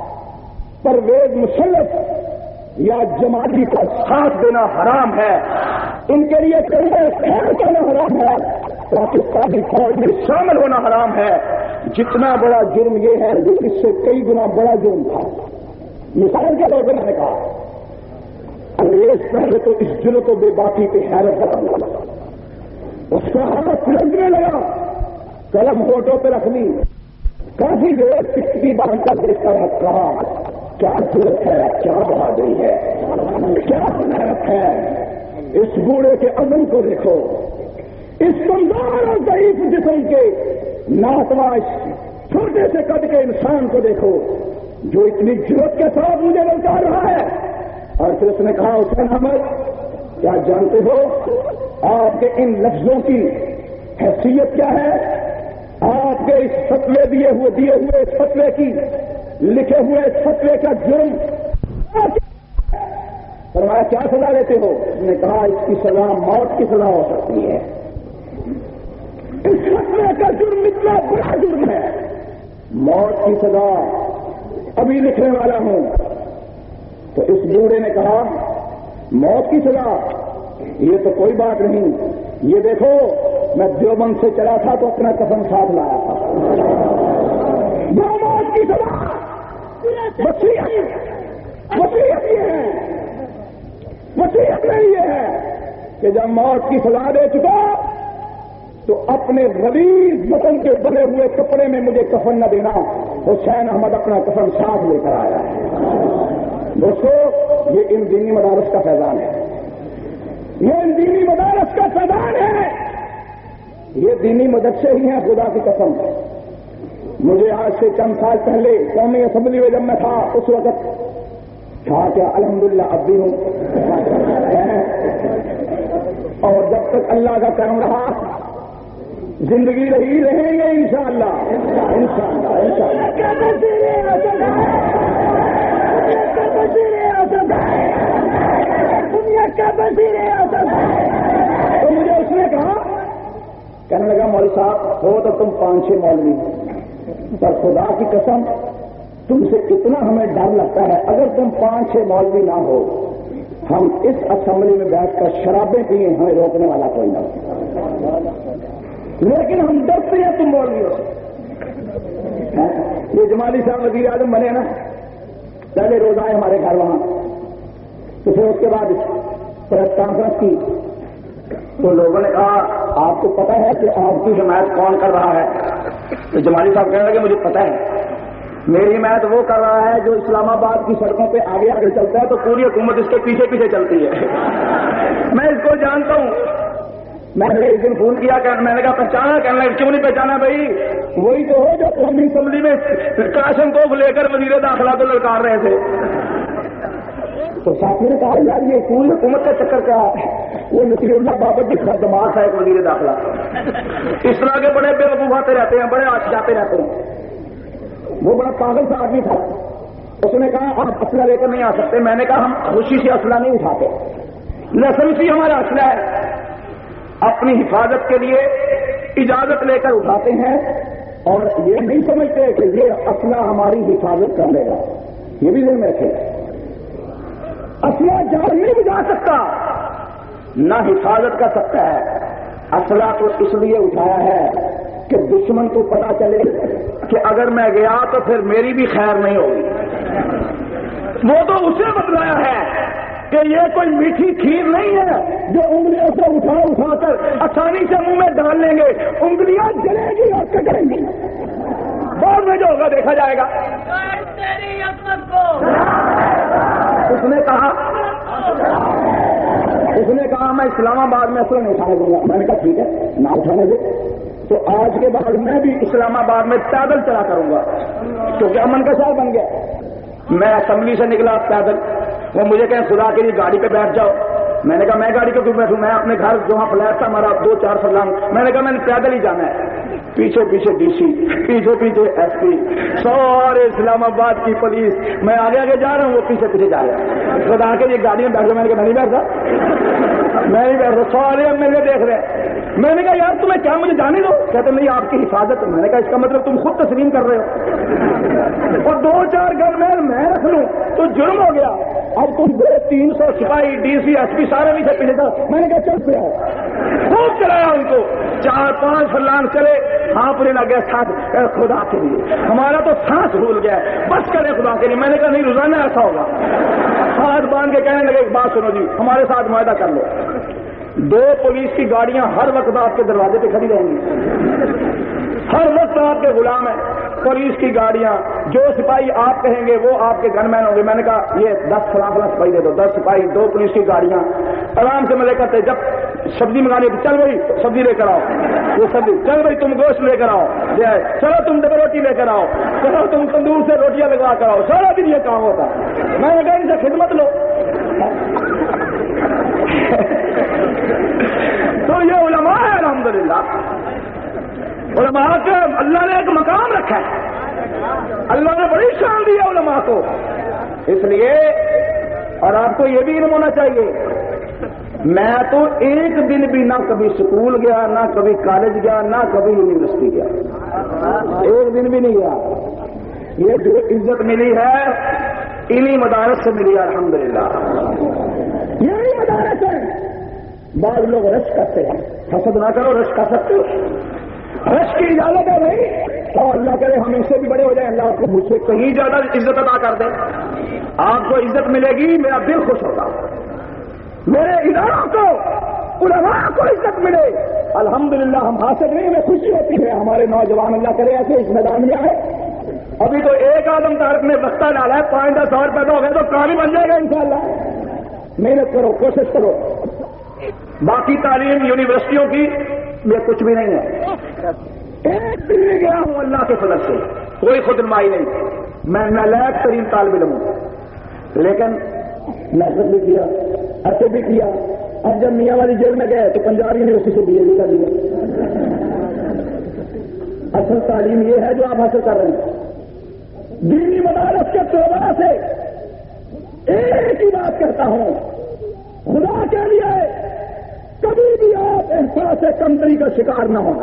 پرویز مشرف یا جماعتی کا ساتھ دینا حرام ہے. ان کے لیے خیر کرنا حرام ہے. پاکستانی فوج میں شامل ہونا حرام ہے. جتنا بڑا جرم یہ ہے جو اس سے کئی گنا بڑا جرم تھا. مثال کے طور پر میں نے کہا انگریز پہلے تو اس جرم کو بے باکی پہ حیرت کرنے لگا، اس کا ہاتھ پھلکنے لگا، قلم ہوٹوں پہ رکھ لی، کافی دیر سکتی باندھ کر دیکھتا رہا. کیا صورت ہے، کیا بہادری ہے، کیا محنت ہے. اس بوڑھے کے عمل کو دیکھو، اس کمزور اور ضعیف جسم کے ناتواش چھوٹے سے قد کے انسان کو دیکھو جو اتنی جرت کے ساتھ مجھے للکار رہا ہے. اور پھر اس نے کہا حسین احمد کیا جانتے ہو آپ کے ان لفظوں کی حیثیت کیا ہے؟ آپ کے اس فتوے دیے ہوئے دیے ہوئے اس فتوے کی لکھے ہوئے اس فتوے کا جرم فرمایا کیا سزا لیتے ہو؟ اس نے کہا اس کی سزا موت کی سزا ہو سکتی ہے. اس فتوے کا جرم اتنا بڑا جرم ہے، موت کی سزا ابھی لکھنے والا ہوں. تو اس بوڑھے نے کہا موت کی سزا یہ تو کوئی بات نہیں، یہ دیکھو میں دیوبند سے چلا تھا تو اپنا کفن ساتھ لایا تھا. موت کی سزا وصیت وصیت یہ ہے، وصیت میں یہ ہے کہ جب موت کی سزا دے چکا تو اپنے غلیظ وطن کے بنے ہوئے کپڑے میں مجھے کفن نہ دینا. حسین احمد اپنا کفن ساتھ لے کر آیا ہے. دوستو یہ ان دینی مدارس کا فیضان ہے، یہ ان دینی مدارس کا فیضان ہے. یہ دینی مدرسے ہی ہیں خدا کی قسم. مجھے آج سے چند سال پہلے قومی اسمبلی میں جب میں تھا اس وقت تھا کیا الحمدللہ اب بھی ہوں، اور جب تک اللہ کا کرم رہا زندگی رہی رہیں گے انشاءاللہ انشاءاللہ انشاءاللہ. دنیا کا وزیر کہنے لگا مولوی صاحب ہو تو تم پانچ چھ مولوی، پر خدا کی قسم تم سے اتنا ہمیں ڈر لگتا ہے، اگر تم پانچ چھ مولوی نہ ہو ہم اس اسمبلی میں بیٹھ کر شرابیں پیے، ہمیں روکنے والا کوئی نہ ہو، لیکن ہم ڈرتے ہیں تم مولویوں سے۔ یہ جمالی صاحب وزیر اعظم بنے نا، پہلے روز آئے ہمارے گھر وہاں، تو پھر اس کے بعد پریس کانفرنس کی تو لوگوں نے کہا آپ کو پتا ہے کہ آپ کی حمایت کون کر رہا ہے؟ تو جمالی صاحب کہنے لگے مجھے پتا ہے، میری حمایت وہ کر رہا ہے جو اسلام آباد کی سڑکوں پہ آگے آگے چلتا ہے تو پوری حکومت اس کے پیچھے پیچھے چلتی ہے۔ میں اس کو جانتا ہوں، میں نے ایک دن فون کیا کہ میں نے کہا پہچانا؟ کہنے لگا کیوں نہیں پہچانا بھائی، وہی تو ہو جو قومی اسمبلی میں کاشن توپ لے کر وزیر داخلہ کو للکار رہے تھے۔ تو ساتھی نے کہا یار یہ پوری حکومت کا چکر کیا ہے؟ وہ نصیر اللہ بابر کی دماغ ہے ایک وزیر داخلہ، اس طرح کے بڑے بے وقوف آتے رہتے ہیں، بڑے آج جاتے رہتے ہیں۔ وہ بڑا پاگل سا آدمی تھا، اس نے کہا آپ اسلحہ لے کر نہیں آ سکتے۔ میں نے کہا ہم خوشی سے اسلحہ نہیں اٹھاتے، لائسنس ہمارا اسلحہ ہے، اپنی حفاظت کے لیے اجازت لے کر اٹھاتے ہیں، اور یہ نہیں سمجھتے کہ یہ اسلحہ ہماری حفاظت کر لے گا، یہ بھی ذہن میں رکھے۔ اسلحہ جان نہیں بجا سکتا، نہ حفاظت کر سکتا ہے۔ اسلحہ تو اس لیے اٹھایا ہے کہ دشمن کو پتا چلے کہ اگر میں گیا تو پھر میری بھی خیر نہیں ہوگی۔ وہ تو اسے بتلایا ہے کہ یہ کوئی میٹھی کھیر نہیں ہے جو انگلیوں سے اٹھا اٹھا کر آسانی سے منہ میں ڈال لیں گے، انگلیاں جلیں گی اور کٹیں گی، بعد میں جو ہوگا دیکھا جائے گا۔ اس نے کہا اس نے کہا میں اسلام آباد میں اصل نہیں اٹھانے دوں گا۔ میں نے کہا ٹھیک ہے نہ اٹھانے دے، تو آج کے بعد میں بھی اسلام آباد میں پیدل چلا کروں گا، کیونکہ امن کا شہر بن گیا۔ میں اسمبلی سے نکلا پیدل، وہ مجھے کہیں خدا کے لیے گاڑی پہ بیٹھ جاؤ، میں نے کہا میں گاڑی پہ کیوں بیٹھوں، میں اپنے گھر جہاں فلیٹ تھا ہمارا دو چار فلان، میں نے کہا میں نے پیدل ہی جانا ہے۔ پیچھے پیچھے ڈی سی، پیچھے پیچھے ایس پی، سارے اسلام آباد کی پولیس، میں آگے آگے جا رہا ہوں، وہ پیچھے پیچھے جا رہا ہے۔ خدا کے لیے گاڑی میں بیٹھ جاؤ، میں نے کہا میں نہیں بیٹھتا، میں نہیں بیٹھ رہا، سارے اب میرے دیکھ رہے ہیں۔ میں نے کہا یار تمہیں کیا مجھے جانے دو؟ کہتے نہیں آپ کی حفاظت۔ میں نے کہا اس کا مطلب تم خود تسلیم کر رہے ہو، اور دو چار گھر میں میں رکھ لوں تو جرم ہو گیا۔ اب تم تین سو سپاہی ڈی سی ایس پی سارے بھی سے پیچھے تھا۔ میں نے کہا چل پہ آؤ، خوب چلایا ان کو، چار پانچ فلان چلے، ہانپنے لگے ساتھ خدا کے لیے، ہمارا تو سانس بھول گیا، بس کرے خدا کے لیے۔ میں نے کہا نہیں روزانہ ایسا ہوگا۔ ہاتھ باندھ کے کہنے لگے ایک بات سنو جی، ہمارے ساتھ معاہدہ کر لو، دو پولیس کی گاڑیاں ہر وقت آپ کے دروازے پہ کھڑی رہیں گی، ہر وقت آپ کے غلام ہیں پولیس کی گاڑیاں، جو سپاہی آپ کہیں گے وہ آپ کے گن مین ہوں گے۔ میں نے کہا یہ دس فلاں فلاں سپاہی دے دو، دس سپاہی، دو پولیس کی گاڑیاں، آرام سے ملے کرتے۔ جب سبزی منگانی تھی، چل بھائی سبزی لے کر آؤ، وہ سبزی، چل بھائی تم گوشت لے کر آؤ، لے آئے، چلو تم ڈبل روٹی لے کر آؤ، چلو تم تندور سے روٹیاں لگا کر آؤ، سارا دن یہ کام ہوتا۔ میں نے کہا ان سے خدمت لو۔ تو یہ علماء ہے الحمدللہ، علماء کے اللہ نے ایک مقام رکھا ہے، اللہ نے بڑی شان دی ہے علماء کو، اس لیے اور آپ کو یہ بھی علم ہونا چاہیے، میں تو ایک دن بھی نہ کبھی اسکول گیا، نہ کبھی کالج گیا، نہ کبھی یونیورسٹی گیا، ایک دن بھی نہیں گیا۔ یہ جو عزت ملی ہے انہی مدارس سے ملی ہے الحمدللہ، یہی مدارس ہے۔ بعض لوگ رش کرتے ہیں، حسد نہ کرو، رش کر سکتے ہو، رش کی اجازت ہے بھائی، تو اللہ کرے ہم ان سے بھی بڑے ہو جائیں، اللہ کو مجھ سے کہیں زیادہ عزت عطا کر دے، آپ کو عزت ملے گی، میرا دل خوش ہوگا، میرے اداروں کو علماء کو عزت ملے الحمدللہ، ہم حاصل نہیں، ہمیں خوشی ہوتی ہے، ہمارے نوجوان اللہ کرے ایسے اس میدان میں آئے۔ ابھی تو ایک آدم تارک نے بختہ ڈالا ہے، پانچ دس اور پیدا ہو گئے تو کام ہی بن جائے گا انشاءاللہ۔ محنت کرو، کوشش کرو، باقی تعلیم یونیورسٹیوں کی یہ کچھ بھی نہیں ہے، ایک دن میں گیا ہوں اللہ کے فضل سے، کوئی خود نمائی نہیں، میں نالائق ترین طالب علم ہوں، لیکن محنت بھی کیا، ایسے بھی کیا۔ اب جب میاں والی جیل میں گئے تو پنجاب یونیورسٹی سے بی اے بھی کر لیا۔ اصل تعلیم یہ ہے جو آپ حاصل کر رہے ہیں، دینی مدارس کے طلباء سے ایک ہی بات کرتا ہوں، خدا کے لیے کبھی بھی آپ इस तरह से कमतरी का शिकार न होना।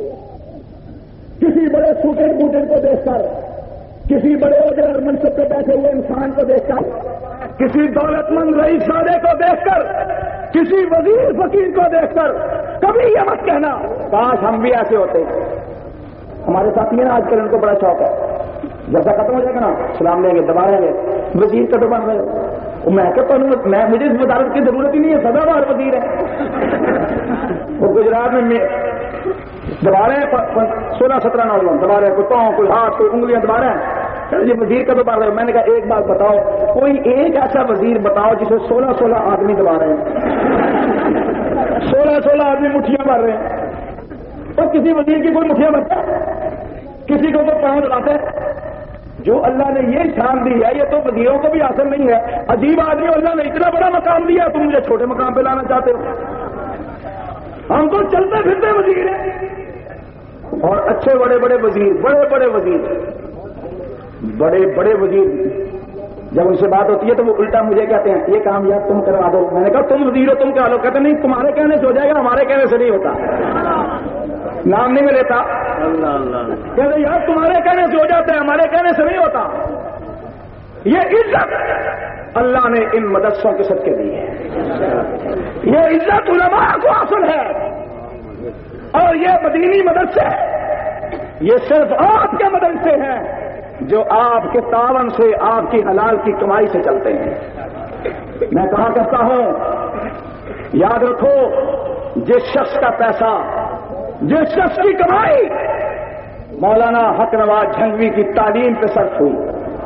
किसी बड़े सूटेड बूटेड को देखकर, किसी बड़े ओहदे और मनसब पे बैठे हुए इंसान को देखकर, किसी दौलतमंद रईस सादे को देखकर, किसी वजीर फकीर को देखकर कभी ये मत कहना काश हम भी ऐसे होते। हमारे साथी है ना आजकल, उनको बड़ा शौक है, जब तक खत्म हो जाएगा ना सलाम लेंगे, दबा लेंगे, वजीर कदम बन रहे हो। मैं कहता हूँ मैं मुझे इस वजारत की जरूरत ही नहीं है, सदाबहार वजीर है। वो गुजरात में दबा रहे हैं सोलह सत्रह नौजवान दबा रहे हैं, कोई पाँव कोई हाथ कोई उंगलियां दबा रहे हैं, ये वजीर कदम बन रहे हो। मैंने कहा एक बात बताओ, कोई एक ऐसा वजीर बताओ जिसे सोलह सोलह आदमी दबा रहे हैं, सोलह सोलह आदमी मुठ्ठियां मार रहे हैं। तो किसी वजीर की कोई मुठ्ठियां मारता, किसी को तो पाँव दबाते हैं। जो अल्लाह ने ये शान दी है, ये तो वजीरों को भी हासिल नहीं है। अजीब आदमी, अल्लाह ने इतना बड़ा मकाम दिया, तुम मुझे छोटे मकाम पे लाना चाहते हो। हम तो चलते फिरते वजीर हैं, और अच्छे बड़े बड़े वजीर, बड़े बड़े वजीर, बड़े बड़े वजीर, जब उनसे बात होती है तो वो उल्टा मुझे कहते हैं ये काम यार तुम करवा दो। मैंने कहा तुम वजीर हो, तुम करा लो। कहते नहीं, तुम्हारे कहने से हो जाएगा, हमारे कहने से नहीं होता। नाम नहीं मैं लेता, कहते यार तुम्हारे कहने से हो जाता है, हमारे कहने से नहीं होता। ये इज्जत अल्लाह ने इन मदरसों के सदके दी है, ये इज्जत उलमा को हासिल है। और ये मदीनी मदरसे, ये सिर्फ आपके मदरसे हैं जो आपके तावन से, आपकी हलाल की कमाई से चलते हैं। मैं कहा करता हूं, याद रखो, जिस शख्स का पैसा, जिस शख्स की कमाई मौलाना हक नवाज झंगवी की तालीम पे सर्फ हुई,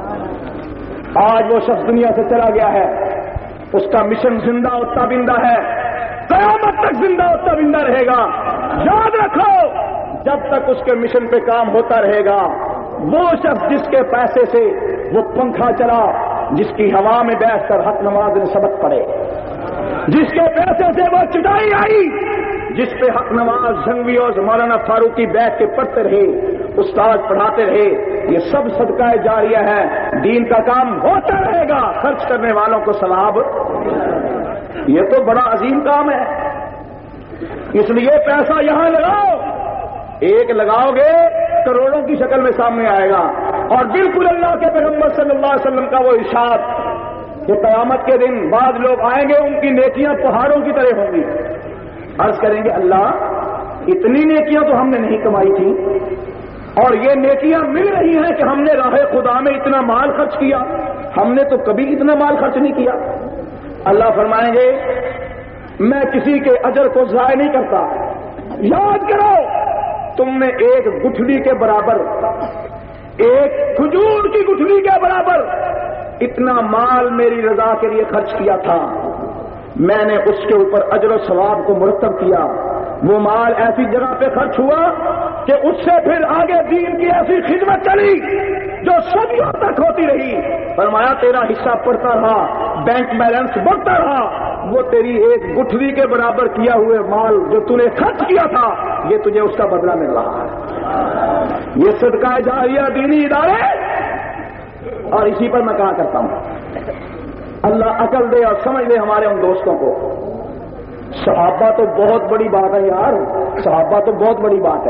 आज वो शख्स दुनिया से चला गया है। उसका मिशन जिंदा और ताबिंदा है, क़यामत तक जिंदा और ताबिंदा रहेगा। याद रखो, जब तक उसके मिशन पे काम होता रहेगा, वो शख्स जिसके पैसे से वो पंखा चला, जिसकी हवा में बैठकर हक नवाज ने सबक पढ़े, जिसके पैसे से वो चुटाई आई, जिस पे हक नवाज झंगवी और मौलाना फारूकी बैठ के पढ़ते रहे, उस्ताद पढ़ाते रहे, ये सब सदका जारिया है। दीन का काम होता रहेगा, खर्च करने वालों को सवाब। ये तो बड़ा अजीम काम है, इसलिए पैसा यहां लगाओ, एक लगाओगे करोड़ों की शक्ल में सामने आएगा। और बिल्कुल अल्लाह के पैगंबर सल्लल्लाहु अलैहि वसल्लम का वो इरशाद कि क़यामत के दिन बाद लोग आएंगे, उनकी नेकियां पहाड़ों की तरह होंगी। अर्ज करेंगे अल्लाह इतनी नेकियां तो हमने नहीं कमाई थी, और ये नेकियां मिल रही हैं कि हमने राह खुदा में इतना माल खर्च किया, हमने तो कभी इतना माल खर्च नहीं किया। अल्लाह फरमाएंगे मैं किसी के अजर को ज़ाय नहीं करता। याद करो, तुमने एक गुठली के बराबर, एक खजूर की गुठली के बराबर इतना माल मेरी रजा के लिए खर्च किया था, मैंने उसके ऊपर अजर और सवाब को मुरतब किया। वो माल ऐसी जगह पे खर्च हुआ कि उससे फिर आगे दीन की ऐसी खिदमत चली जो सदियों तक होती रही। फरमाया तेरा हिस्सा पड़ता रहा, बैंक बैलेंस बढ़ता रहा, वो तेरी एक गुठली के बराबर किया हुए माल जो तूने खर्च किया था, ये तुझे उसका बदला मिल रहा है। ये सदका जारिया दीनी इदारे। और इसी पर मैं कहा करता हूं, अल्लाह अकल दे और समझ दे हमारे उन दोस्तों को। सहाबा तो बहुत बड़ी बात है यार, सहाबा तो बहुत बड़ी बात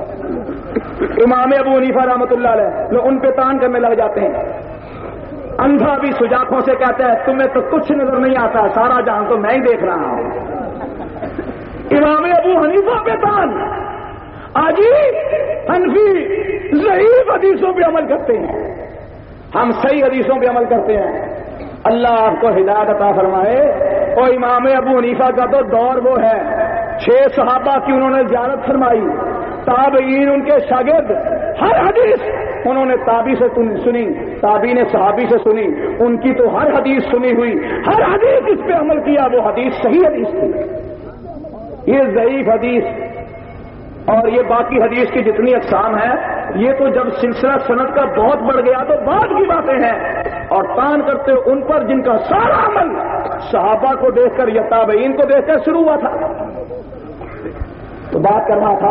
है। इमाम अबू हनीफा रहमतुल्लाह अलैह लोग उन पे तान करने लग जाते हैं। अंधा भी सुजाखों से कहता है तुम्हें तो कुछ नजर नहीं आता, सारा जहां तो मैं ही देख रहा हूं। इमाम अबू हनीफा पे तान, आजी हनफी ज़ईफ हदीसों पे अमल करते हैं, हम सही हदीसों पे अमल करते हैं। अल्लाह आपको हिदायत अता फरमाए। और इमाम अबू हनीफा का तो दौर वो है, छह सहाबा की उन्होंने ज़ियारत फरमाई, ताबईन उनके शागिर्द, हर हदीस उन्होंने ताबी से सुनी, ताबी ने सहाबी से सुनी, उनकी तो हर हदीस सुनी हुई, हर हदीस इस पे अमल किया, वो हदीस सही हदीस थी। ये ज़ईफ हदीस और ये बाकी हदीस की जितनी अक़साम है, ये तो जब सिलसिला सनद का बहुत बढ़ गया तो बाद की बातें हैं। और तान करते उन पर जिनका सारा अमल सहाबा को देखकर या ताबईन को देखकर शुरू हुआ था। तो बात करना था,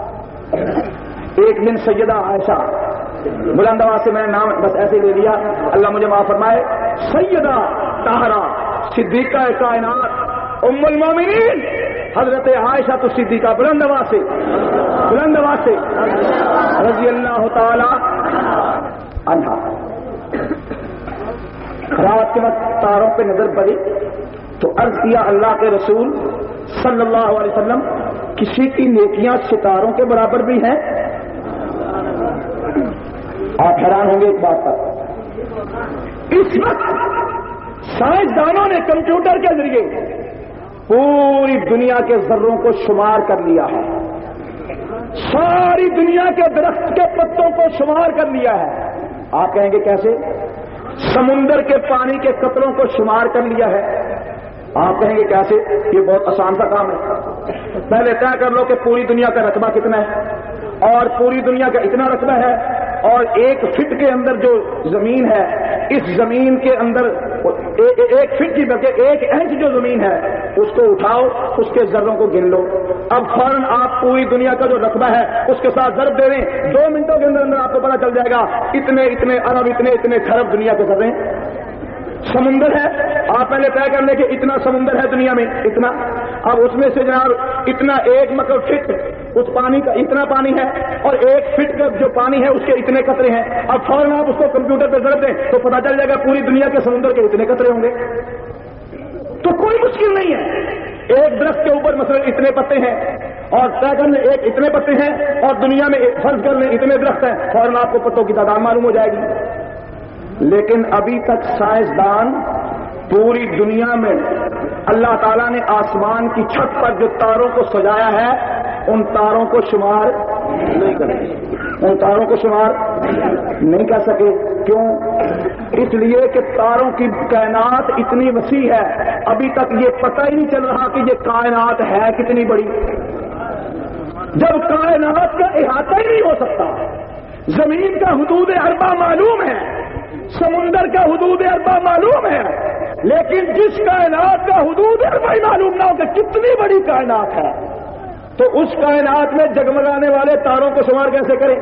एक दिन सैयदा आयशा, बुलंद आवाज से मैंने नाम बस ऐसे ले लिया, अल्लाह मुझे माफ फरमाए, सैयदा ताहरा सिद्दीका कायनात उम्मुल मोमिनीन حضرت عائشہ تو صدیقہ بلند آواز سے بلند آواز سے رضی اللہ تعالی عنہا. رات کے وقت تاروں پہ نظر پڑی تو عرض کیا اللہ کے رسول صلی اللہ علیہ وسلم کسی کی نیکیاں ستاروں کے برابر بھی ہیں؟ آپ حیران ہوں گے ایک بات پر. اس وقت سائنسدانوں نے کمپیوٹر کے ذریعے پوری دنیا کے ذروں کو شمار کر لیا ہے, ساری دنیا کے درخت کے پتوں کو شمار کر لیا ہے. آپ کہیں گے کیسے؟ سمندر کے پانی کے قطروں کو شمار کر لیا ہے. آپ کہیں گے کیسے؟ یہ بہت آسان سا کام ہے. پہلے طے کر لو کہ پوری دنیا کا رقبہ کتنا ہے اور پوری دنیا کا اتنا رقبہ ہے اور ایک فٹ کے اندر جو زمین ہے اس زمین کے اندر ایک فٹ کی بلکہ ایک انچ جو زمین ہے اس کو اٹھاؤ, اس کے ذروں کو گن لو. اب فوراً آپ پوری دنیا کا جو رقبہ ہے اس کے ساتھ ضرب دے دیں, دو منٹوں کے اندر اندر آپ کو پتا چل جائے گا اتنے اتنے ارب اتنے اتنے کھرب دنیا کے ذرے. سمندر ہے, آپ پہلے طے کر لیں کہ اتنا سمندر ہے دنیا میں اتنا. اب اس میں سے جناب اتنا ایک مطلب فٹ اس پانی کا اتنا پانی ہے اور ایک فٹ کا جو پانی ہے اس کے اتنے قطرے ہیں. اب فوراً آپ اس کو کمپیوٹر پہ ضرب دیں تو پتا چل جائے گا پوری دنیا کے سمندر کے اتنے قطرے ہوں گے. تو کوئی مشکل نہیں ہے. ایک درخت کے اوپر مثلا اتنے پتے ہیں اور طے کر لیں ایک اتنے پتے ہیں اور دنیا میں فرض کر لیں اتنے درخت ہیں, فوراً آپ کو پتوں کی تعداد معلوم ہو جائے گی. لیکن ابھی تک سائنسدان پوری دنیا میں اللہ تعالیٰ نے آسمان کی چھت پر جو تاروں کو سجایا ہے ان تاروں کو شمار نہیں کر ان تاروں کو شمار نہیں کر سکے. کیوں؟ اس لیے کہ تاروں کی کائنات اتنی وسیع ہے, ابھی تک یہ پتہ ہی نہیں چل رہا کہ یہ کائنات ہے کتنی بڑی. جب کائنات کا احاطہ ہی نہیں ہو سکتا, زمین کا حدود اربع معلوم ہے, سمندر کا حدود اربع معلوم ہے, لیکن جس کائنات کا حدود اربع معلوم نہ ہو کہ کتنی بڑی کائنات ہے تو اس کائنات میں جگمگانے والے تاروں کو شمار کیسے کریں؟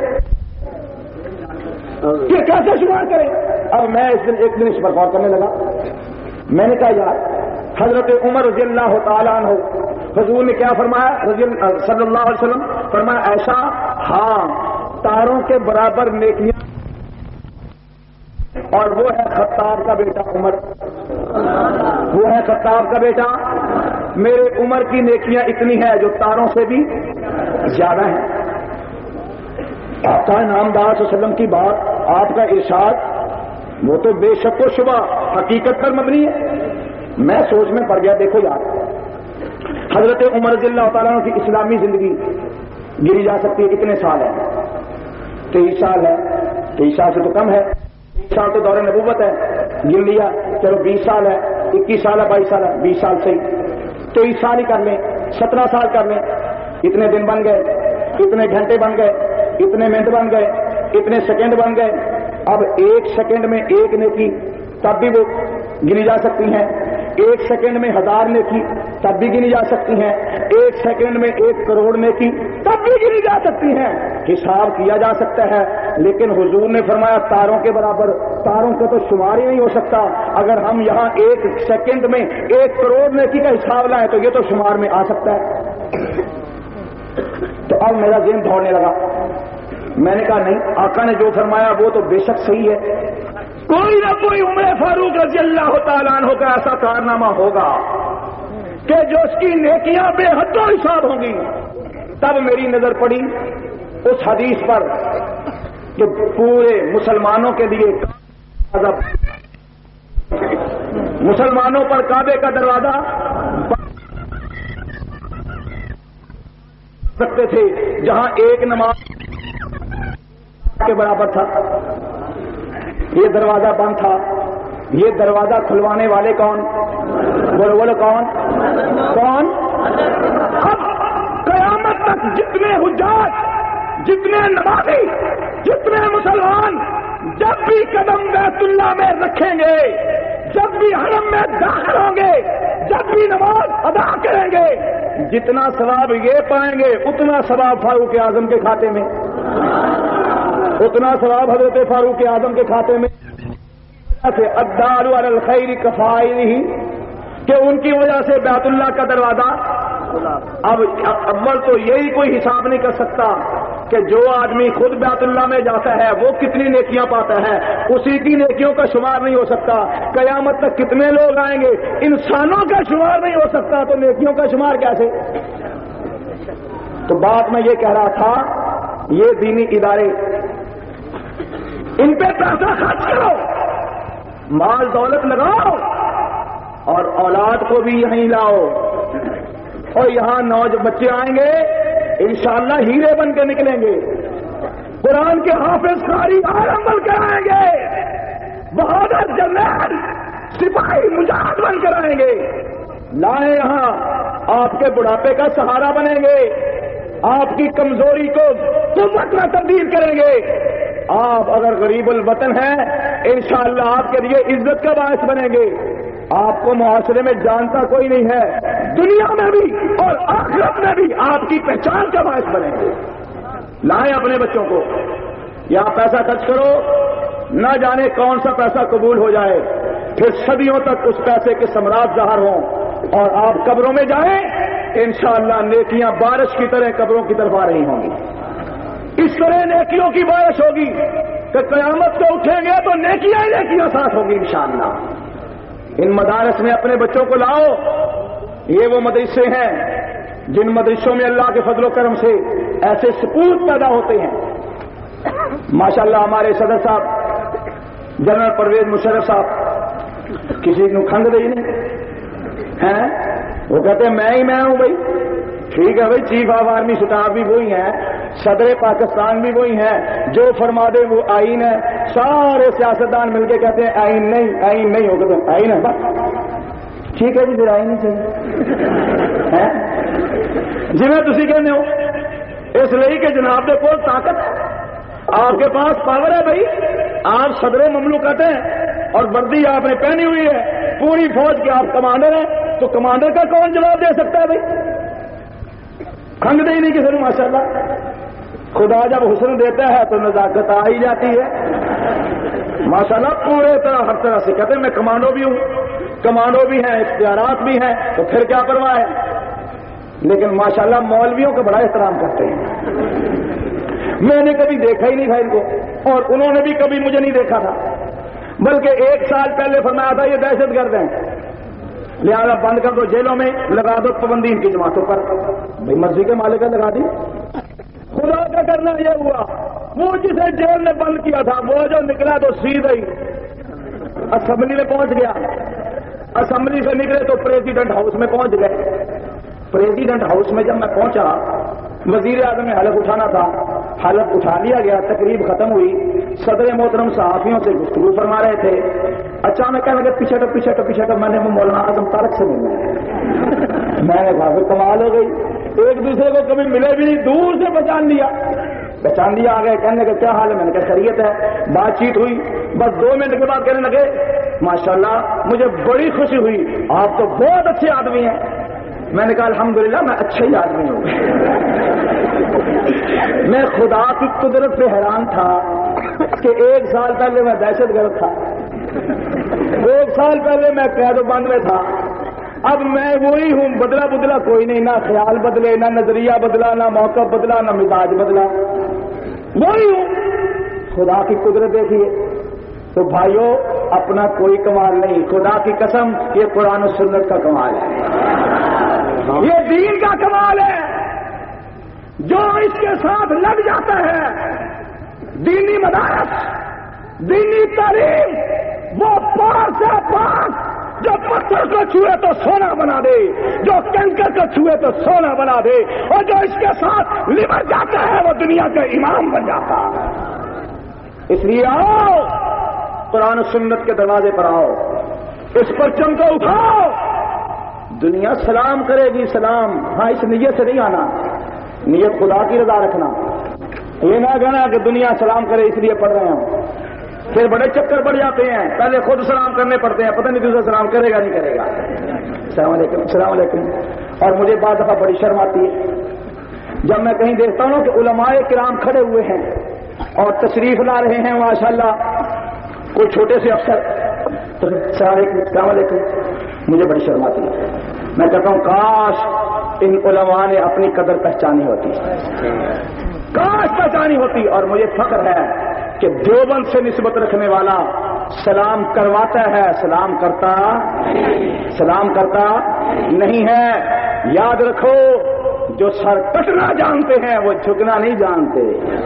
یہ کیسے شمار کریں؟ اب میں اس دن ایک دن اس پر غور کرنے لگا. میں نے کہا یار حضرت عمر رضی اللہ تعالیٰ عنہ حضور نے کیا فرمایا رضی اللہ صلی اللہ علیہ وسلم فرمایا ایسا ہاں تاروں کے برابر نیکیاں, اور وہ ہے خطاب کا بیٹا عمر, وہ ہے خطاب کا بیٹا. میرے عمر کی نیکیاں اتنی ہے جو تاروں سے بھی زیادہ ہیں. آپ کا نامدار صلی اللہ علیہ وسلم کی بات, آپ کا ارشاد وہ تو بے شک و شبہ حقیقت پر مبنی ہے. میں سوچ میں پڑ گیا. دیکھو یار حضرت عمر رضی اللہ تعالیٰ عنہ کی اسلامی زندگی گری جا سکتی ہے کتنے سال ہے؟ تیئیس سال ہے. تیئیس سال سے تو کم ہے, سال تو دور نبوت ہے, گن لیا چلو بیس سال ہے, اکیس سال ہے, بائیس سال ہے, بیس سال سے تو اس سال ہی کر لیں, سترہ سال کر لیں. اتنے دن بن گئے, اتنے گھنٹے بن گئے, اتنے منٹ بن گئے, اتنے سیکنڈ بن گئے. اب ایک سیکنڈ میں ایک نیکی تب بھی وہ گنی جا سکتی ہیں, ایک سیکنڈ میں ہزار نیکی تب بھی گنی جا سکتی ہیں, ایک سیکنڈ میں ایک کروڑ نیکی تب بھی گنی جا سکتی ہیں. حساب کیا جا سکتا ہے, لیکن حضور نے فرمایا تاروں کے برابر. تاروں کا تو شمار ہی نہیں ہو سکتا. اگر ہم یہاں ایک سیکنڈ میں ایک کروڑ نیکی کا حساب لائیں تو یہ تو شمار میں آ سکتا ہے. تو اب میرا ذہن دوڑنے لگا. میں نے کہا نہیں, آقا نے جو فرمایا وہ تو بے شک صحیح ہے. کوئی نہ کوئی عمر فاروق رضی اللہ تعالیٰ عنہ کا ایسا کارنامہ ہوگا کہ جو اس کی نیکیاں بے حد و حساب ہوں گی. تب میری نظر پڑی اس حدیث پر کہ پورے مسلمانوں کے لیے مسلمانوں پر کعبے کا دروازہ سکتے تھے جہاں ایک نماز کے برابر تھا. یہ دروازہ بند تھا. یہ دروازہ کھلوانے والے کون؟ بولو بولو کون کون؟ اب قیامت تک جتنے حجاج, جتنے نمازی, جتنے مسلمان جب بھی قدم بیت اللہ میں رکھیں گے, جب بھی حرم میں داخل ہوں گے, جب بھی نماز ادا کریں گے, جتنا ثواب یہ پائیں گے اتنا ثواب فاروق اعظم کے کھاتے میں, اتنا ثواب حضرت فاروق اعظم کے کھاتے میں. الدال علی الخیر کفائلہ, کہ ان کی وجہ سے بیت اللہ کا دروازہ اب اول تو یہی کوئی حساب نہیں کر سکتا کہ جو آدمی خود بیت اللہ میں جاتا ہے وہ کتنی نیکیاں پاتا ہے، اسی کی نیکیوں کا شمار نہیں ہو سکتا۔ قیامت تک کتنے لوگ آئیں گے، انسانوں کا شمار نہیں ہو سکتا تو نیکیوں کا شمار کیسے؟ تو بات میں یہ کہہ رہا تھا، یہ دینی ادارے ان پہ پیسہ خرچ کرو، مال دولت لگاؤ اور اولاد کو بھی یہیں لاؤ، اور یہاں نوجوان بچے آئیں گے انشاءاللہ ہیرے بن کے نکلیں گے، قرآن کے حافظ قاری عالم بن کر آئیں گے، بہادر جنرل سپاہی مجاہد بن کر آئیں گے، لائیں یہاں آپ کے بڑھاپے کا سہارا بنیں گے، آپ کی کمزوری کو قوت میں تبدیل کریں گے۔ آپ اگر غریب الوطن ہیں انشاءاللہ آپ کے لیے عزت کا باعث بنیں گے، آپ کو معاشرے میں جانتا کوئی نہیں ہے، دنیا میں بھی اور آخرت میں بھی آپ کی پہچان کا باعث بنیں گے۔ لائیں اپنے بچوں کو، یہاں پیسہ خرچ کرو، نہ جانے کون سا پیسہ قبول ہو جائے، پھر صدیوں تک اس پیسے کے ثمرات ظاہر ہوں اور آپ قبروں میں جائیں انشاءاللہ نیکیاں بارش کی طرح قبروں کی طرف آ رہی ہوں گی۔ اس طرح نیکیوں کی بارش ہوگی کہ قیامت کو اٹھیں گے تو نیکیاں ہی نیکیاں ساتھ ہوگی انشاءاللہ۔ ان مدارس میں اپنے بچوں کو لاؤ، یہ وہ مدرسے ہیں جن مدرسوں میں اللہ کے فضل و کرم سے ایسے سپوت پیدا ہوتے ہیں۔ ماشاءاللہ ہمارے صدر صاحب جنرل پرویز مشرف صاحب کسی کو کھنگ دے نہیں ہیں، وہ کہتے ہیں میں ہی میں ہوں بھائی، ٹھیک ہے بھائی، چیف آف آرمی اسٹاف بھی وہی ہیں، صدر پاکستان بھی وہی ہیں، جو فرما دے وہ آئین ہے۔ سارے سیاستدان مل کے کہتے ہیں آئین نہیں آئین نہیں، ہو کہتے آئین ہے بس ٹھیک ہے جی، پھر آئین نہیں چاہیے جی میں تسی کہنے ہو، اس لیے کہ جناب دے کول طاقت ہے، آپ کے پاس پاور ہے بھائی، آپ صدر مملکت ہیں اور وردی آپ نے پہنی ہوئی ہے، پوری فوج کے آپ کمانڈر ہیں، تو کمانڈر کا کون جواب دے سکتا ہے بھائی؟ کھنگ دے ہی نہیں کسی نے ماشاءاللہ۔ خدا جب حسن دیتا ہے تو نزاکت آ ہی جاتی ہے ماشاءاللہ، پورے طرح ہر طرح سے کہتے ہیں میں کمانڈو بھی ہوں، کمانڈو بھی ہیں، اختیارات بھی ہیں، تو پھر کیا پرواہ ہے؟ لیکن ماشاءاللہ مولویوں کا بڑا احترام کرتے ہیں، میں نے کبھی دیکھا ہی نہیں تھا ان کو، اور انہوں نے بھی کبھی مجھے نہیں دیکھا تھا، بلکہ ایک سال پہلے فرمایا تھا یہ دہشت گرد ہیں، لہذا بند کر دو جیلوں میں، لگا دو پابندی ان کی جماعتوں پر۔ بھائی مرضی کے مالک ہے، لگا دی، خدا کا کرنا یہ ہوا۔ وہ جسے جیل نے بند کیا تھا وہ جو نکلا تو سیدھا ہی اسمبلی میں پہنچ گیا، اسمبلی سے نکلے تو پریزیڈنٹ ہاؤس میں پہنچ گئے۔ پریزیڈنٹ ہاؤس میں جب میں پہنچا، وزیر اعظم نے حلف اٹھانا تھا، حلف اٹھا لیا گیا، تقریب ختم ہوئی، صدر محترم صحافیوں سے گفتگو فرما رہے تھے، اچانک کہنے لگے پیچھے ہٹو پیچھے ہٹو پیچھے ہٹو، میں نے وہ مولانا اعظم طارق سے ملنا ہے۔ میں نے کہا کمال ہو گئی، ایک دوسرے کو کبھی ملے بھی نہیں، دور سے پہچان لیا پہچان لیا آ گئے، کہنے کا کیا حال ہے؟ میں نے کہا خیریت ہے، بات چیت ہوئی، بس دو منٹ کے بعد کہنے لگے ماشاءاللہ مجھے بڑی خوشی ہوئی، آپ تو بہت اچھے آدمی ہیں۔ میں نے کہا الحمدللہ میں اچھا ہی آدمی ہوں۔ میں خدا کی قدرت پہ حیران تھا کہ ایک سال پہلے میں دہشت گرد تھا، ایک سال پہلے میں قید و بند میں تھا، اب میں وہی ہوں، بدلا بدلا کوئی نہیں، نہ خیال بدلے، نہ نظریہ بدلا، نہ موقف بدلا، نہ مزاج بدلا، وہی ہوں۔ خدا کی قدرت دیکھیے۔ تو بھائیوں اپنا کوئی کمال نہیں، خدا کی قسم یہ قرآن و سنت کا کمال ہے، یہ دین کا کمال ہے۔ جو اس کے ساتھ لگ جاتا ہے، دینی مدارس، دینی تعلیم، وہ پار سے پار، جو پتھر کو چھوئے تو سونا بنا دے، جو کنکر کو چھوئے تو سونا بنا دے، اور جو اس کے ساتھ لپٹ جاتا ہے وہ دنیا کا امام بن جاتا ہے۔ اس لیے آؤ، قرآن و سنت کے دروازے پر آؤ، اس پرچم کو اٹھاؤ، دنیا سلام کرے گی، سلام، ہاں اس نیت سے نہیں آنا، نیت خدا کی رضا رکھنا، یہ نہ کہنا کہ دنیا سلام کرے اس لیے پڑھ رہے ہیں، پھر بڑے چکر پڑ جاتے ہیں، پہلے خود سلام کرنے پڑتے ہیں، پتہ نہیں دوسرا سلام کرے گا نہیں کرے گا، السلام علیکم السلام علیکم۔ اور مجھے بعض دفعہ بڑی شرم آتی ہے جب میں کہیں دیکھتا ہوں کہ علماء کرام کھڑے ہوئے ہیں اور تشریف لا رہے ہیں ماشاءاللہ، کوئی چھوٹے سے افسر، السلام علیکم السلام علیکم، مجھے بڑی شرم آتی ہے، میں کہتا ہوں کاش ان علماء نے اپنی قدر پہچانی ہوتی، کاش پہچانی ہوتی. اور مجھے فخر ہے کہ دیوبند سے نسبت رکھنے والا سلام کرواتا ہے، سلام کرتا سلام کرتا نہیں ہے. یاد رکھو جو سر کٹنا جانتے ہیں وہ جھکنا نہیں جانتے.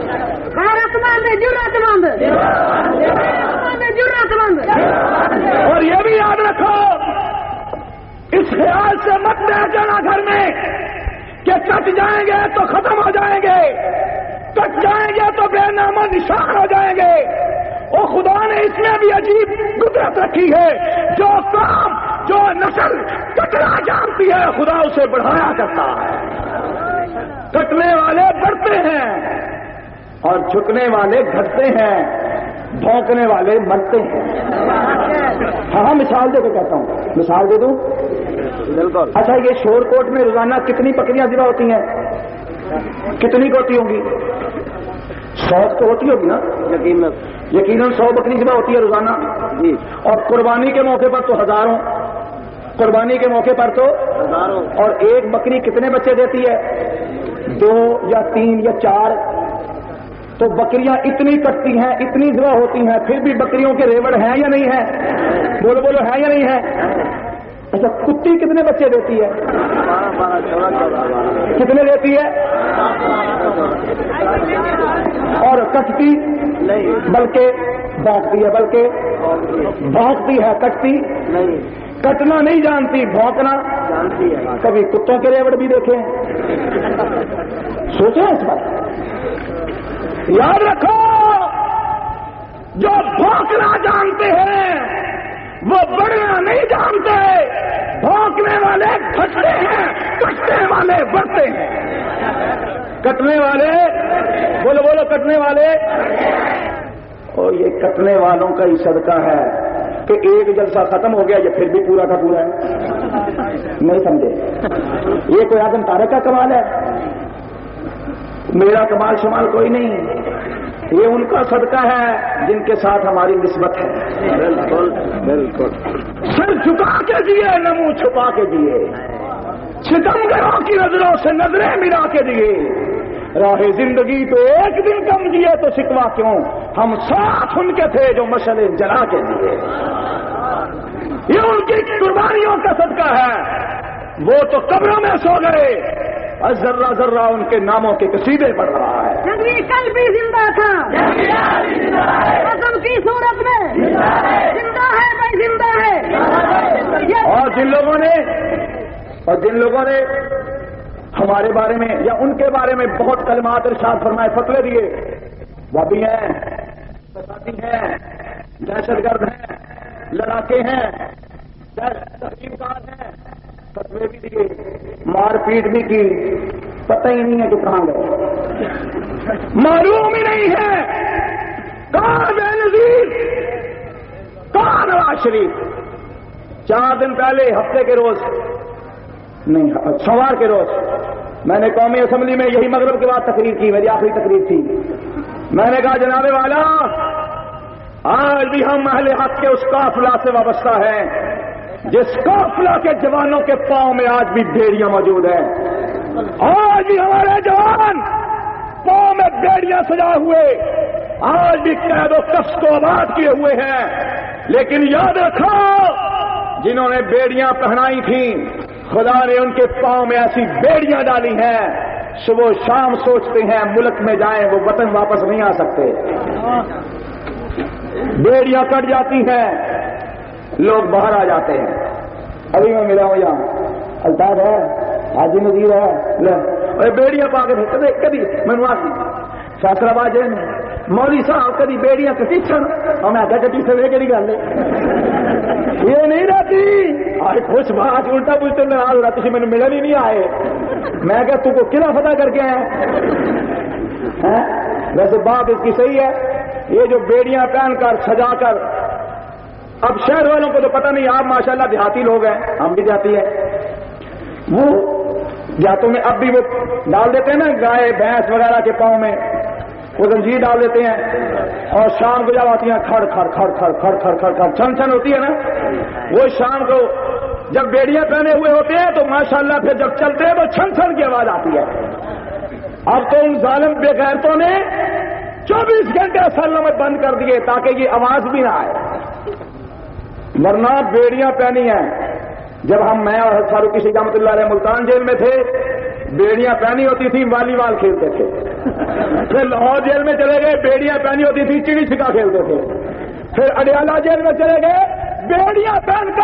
اور یہ بھی یاد رکھو، اس خیال سے مت بیٹھ جانا گھر میں کہ کٹ جائیں گے تو ختم ہو جائیں گے، کٹ جائیں گے تو بے نامہ نشان ہو جائیں گے. اور خدا نے اس میں بھی عجیب قدرت رکھی ہے، جو کام جو نسل کٹنا جانتی ہے خدا اسے بڑھایا کرتا ہے. کٹنے والے بڑھتے ہیں اور جھکنے والے گھٹتے ہیں، بھونکنے والے مرتے ہیں. ہاں مثال دے کے کہتا ہوں، مثال دے دوں. بالکل. اچھا یہ شور کوٹ میں روزانہ کتنی بکریاں ذبح ہوتی ہیں؟ کتنی کو ہوتی ہوں گی؟ سو تو ہوتی ہوگی نا؟ یقیناً یقیناً سو بکری ذبح ہوتی ہے روزانہ. اور قربانی کے موقع پر تو ہزاروں، قربانی کے موقع پر تو ہزاروں. اور ایک بکری کتنے بچے دیتی ہے؟ دو یا تین یا چار. تو بکریاں اتنی کٹتی ہیں، اتنی ذبح ہوتی ہیں، پھر بھی بکریوں کے ریوڑ ہیں یا نہیں ہیں؟ بولو بولو ہے یا نہیں ہے؟ اچھا کتی کتنے بچے دیتی ہے؟ کتنے دیتی ہے؟ اور کٹتی نہیں، بلکہ بھونکتی ہے، بلکہ بھونکتی ہے، کٹتی نہیں. کٹنا نہیں جانتی، بھونکنا جانتی ہے. کبھی کتوں کے ریوڑ بھی دیکھیں، سوچیں اس پر. یاد رکھو جو بھونکنا جانتے ہیں وہ بڑھنا نہیں جانتے. بھونکنے والے گھٹتے ہیں، کٹنے والے بڑھتے ہیں. کٹنے والے بولو بولو کٹنے والے. اور یہ کٹنے والوں کا ہی صدقہ ہے کہ ایک جلسہ ختم ہو گیا، یہ پھر بھی پورا کا پورا ہے. نہیں سمجھے؟ یہ کوئی آدم تارے کا کمال ہے؟ میرا کمال شمال کوئی نہیں. یہ ان کا صدقہ ہے جن کے ساتھ ہماری نسبت ہے. بالکل بالکل. سر جھکا کے دیے، نہ منہ چھپا کے دیے، ستمگروں کی نظروں سے نظریں ملا کے دیے. راہ زندگی تو ایک دن کم دیے تو شکوا کیوں، ہم ساتھ ان کے تھے جو مشعلیں جلا کے دیے. یہ ان کی قربانیوں کا صدقہ ہے. وہ تو قبروں میں سو گئے، اور ذرہ ذرہ ان کے ناموں کے قصیدے پڑھ رہا ہے. نبی کل بھی زندہ تھا، قسم کی صورت میں زندہ ہے، بھائی زندہ ہے. اور جن لوگوں نے اور جن لوگوں نے ہمارے بارے میں یا ان کے بارے میں بہت کلمات ارشاد فرمائے، فتوے دیے، وابی ہیں، فسادی ہیں، دہشت گرد ہیں، لڑاکے ہیں، تحریم کار ہیں، فتوے بھی دیے، مار پیٹ بھی کی، پتہ ہی نہیں ہے کہ کہاں گئے، معلوم ہی نہیں ہے کہاں بے نظیر، کہاں نواز شریف. چار دن پہلے ہفتے کے روز نہیں سوار کے روز میں نے قومی اسمبلی میں یہی مغرب کے بعد تقریر کی، میری آخری تقریر تھی. میں نے کہا جناب والا آج بھی ہم اہل حق کے اس قافلہ سے وابستہ ہیں جس قافلہ کے جوانوں کے پاؤں میں آج بھی بیڑیاں موجود ہیں. آج بھی ہمارے جوان پاؤں میں بیڑیاں سجا ہوئے، آج بھی قید و قفس کو آباد کیے ہوئے ہیں. لیکن یاد رکھو جنہوں نے بیڑیاں پہنائی تھیں خدا نے ان کے پاؤں میں ایسی بیڑیاں ڈالی ہیں، صبح شام سوچتے ہیں ملک میں جائیں وہ وطن واپس نہیں آ سکتے. بیڑیاں کٹ جاتی ہیں، لوگ باہر آ جاتے ہیں. ابھی میں ملا ہوں یہاں الطاف ہے، حاجی نذیر ہے، اور بیڑیاں پا کے کدی کدی منواسی فیصلہ آباد جیل میں مولوی صاحب کدی بیڑیاں کٹی سن، اور میں آگے کٹی سے کہڑی گل ہے یہ نہیں رہتی. آج خوش بات الٹا پوچھتے ناراض ہو رہا، تھی مجھے ملن ہی نہیں آئے. میں کہ تو کو قلعہ فتح کر کے آئے. ویسے بات اس کی صحیح ہے، یہ جو بیڑیاں پہن کر سجا کر، اب شہر والوں کو تو پتہ نہیں، آپ ماشاءاللہ دیہاتی لوگ ہیں، ہم بھی دیہاتی ہیں، وہ دیہاتوں میں اب بھی وہ ڈال دیتے ہیں نا گائے بھینس وغیرہ کے پاؤں میں وہ زنجیر ڈال دیتے ہیں، اور شام کو جب آتی ہیں کھڑ کھڑ کھڑ کھڑ کھڑ کھڑ کھڑ کھڑ چھن چھن ہوتی ہے نا، وہ شام کو جب بیڑیاں پہنے ہوئے ہوتے ہیں تو ماشاءاللہ پھر جب چلتے ہیں تو چھن چھن کی آواز آتی ہے. اب تو ان ظالم بے غیرتوں نے چوبیس گھنٹے اصل میں بند کر دیے تاکہ یہ آواز بھی نہ آئے. ورنہ بیڑیاں پہنی ہیں. جب ہم میں اور فاروق کسی رحمۃ اللہ علیہ ملتان جیل میں تھے, بیڑیاں پہنی ہوتی تھی, والی بال کھیلتے تھے. پھر لاہور جیل میں چلے گئے, بیڑیاں پہنی ہوتی تھی, چڑی چھکا کھیلتے تھے. پھر اڈیالہ جیل میں چلے گئے, بیڑیاں پہن کر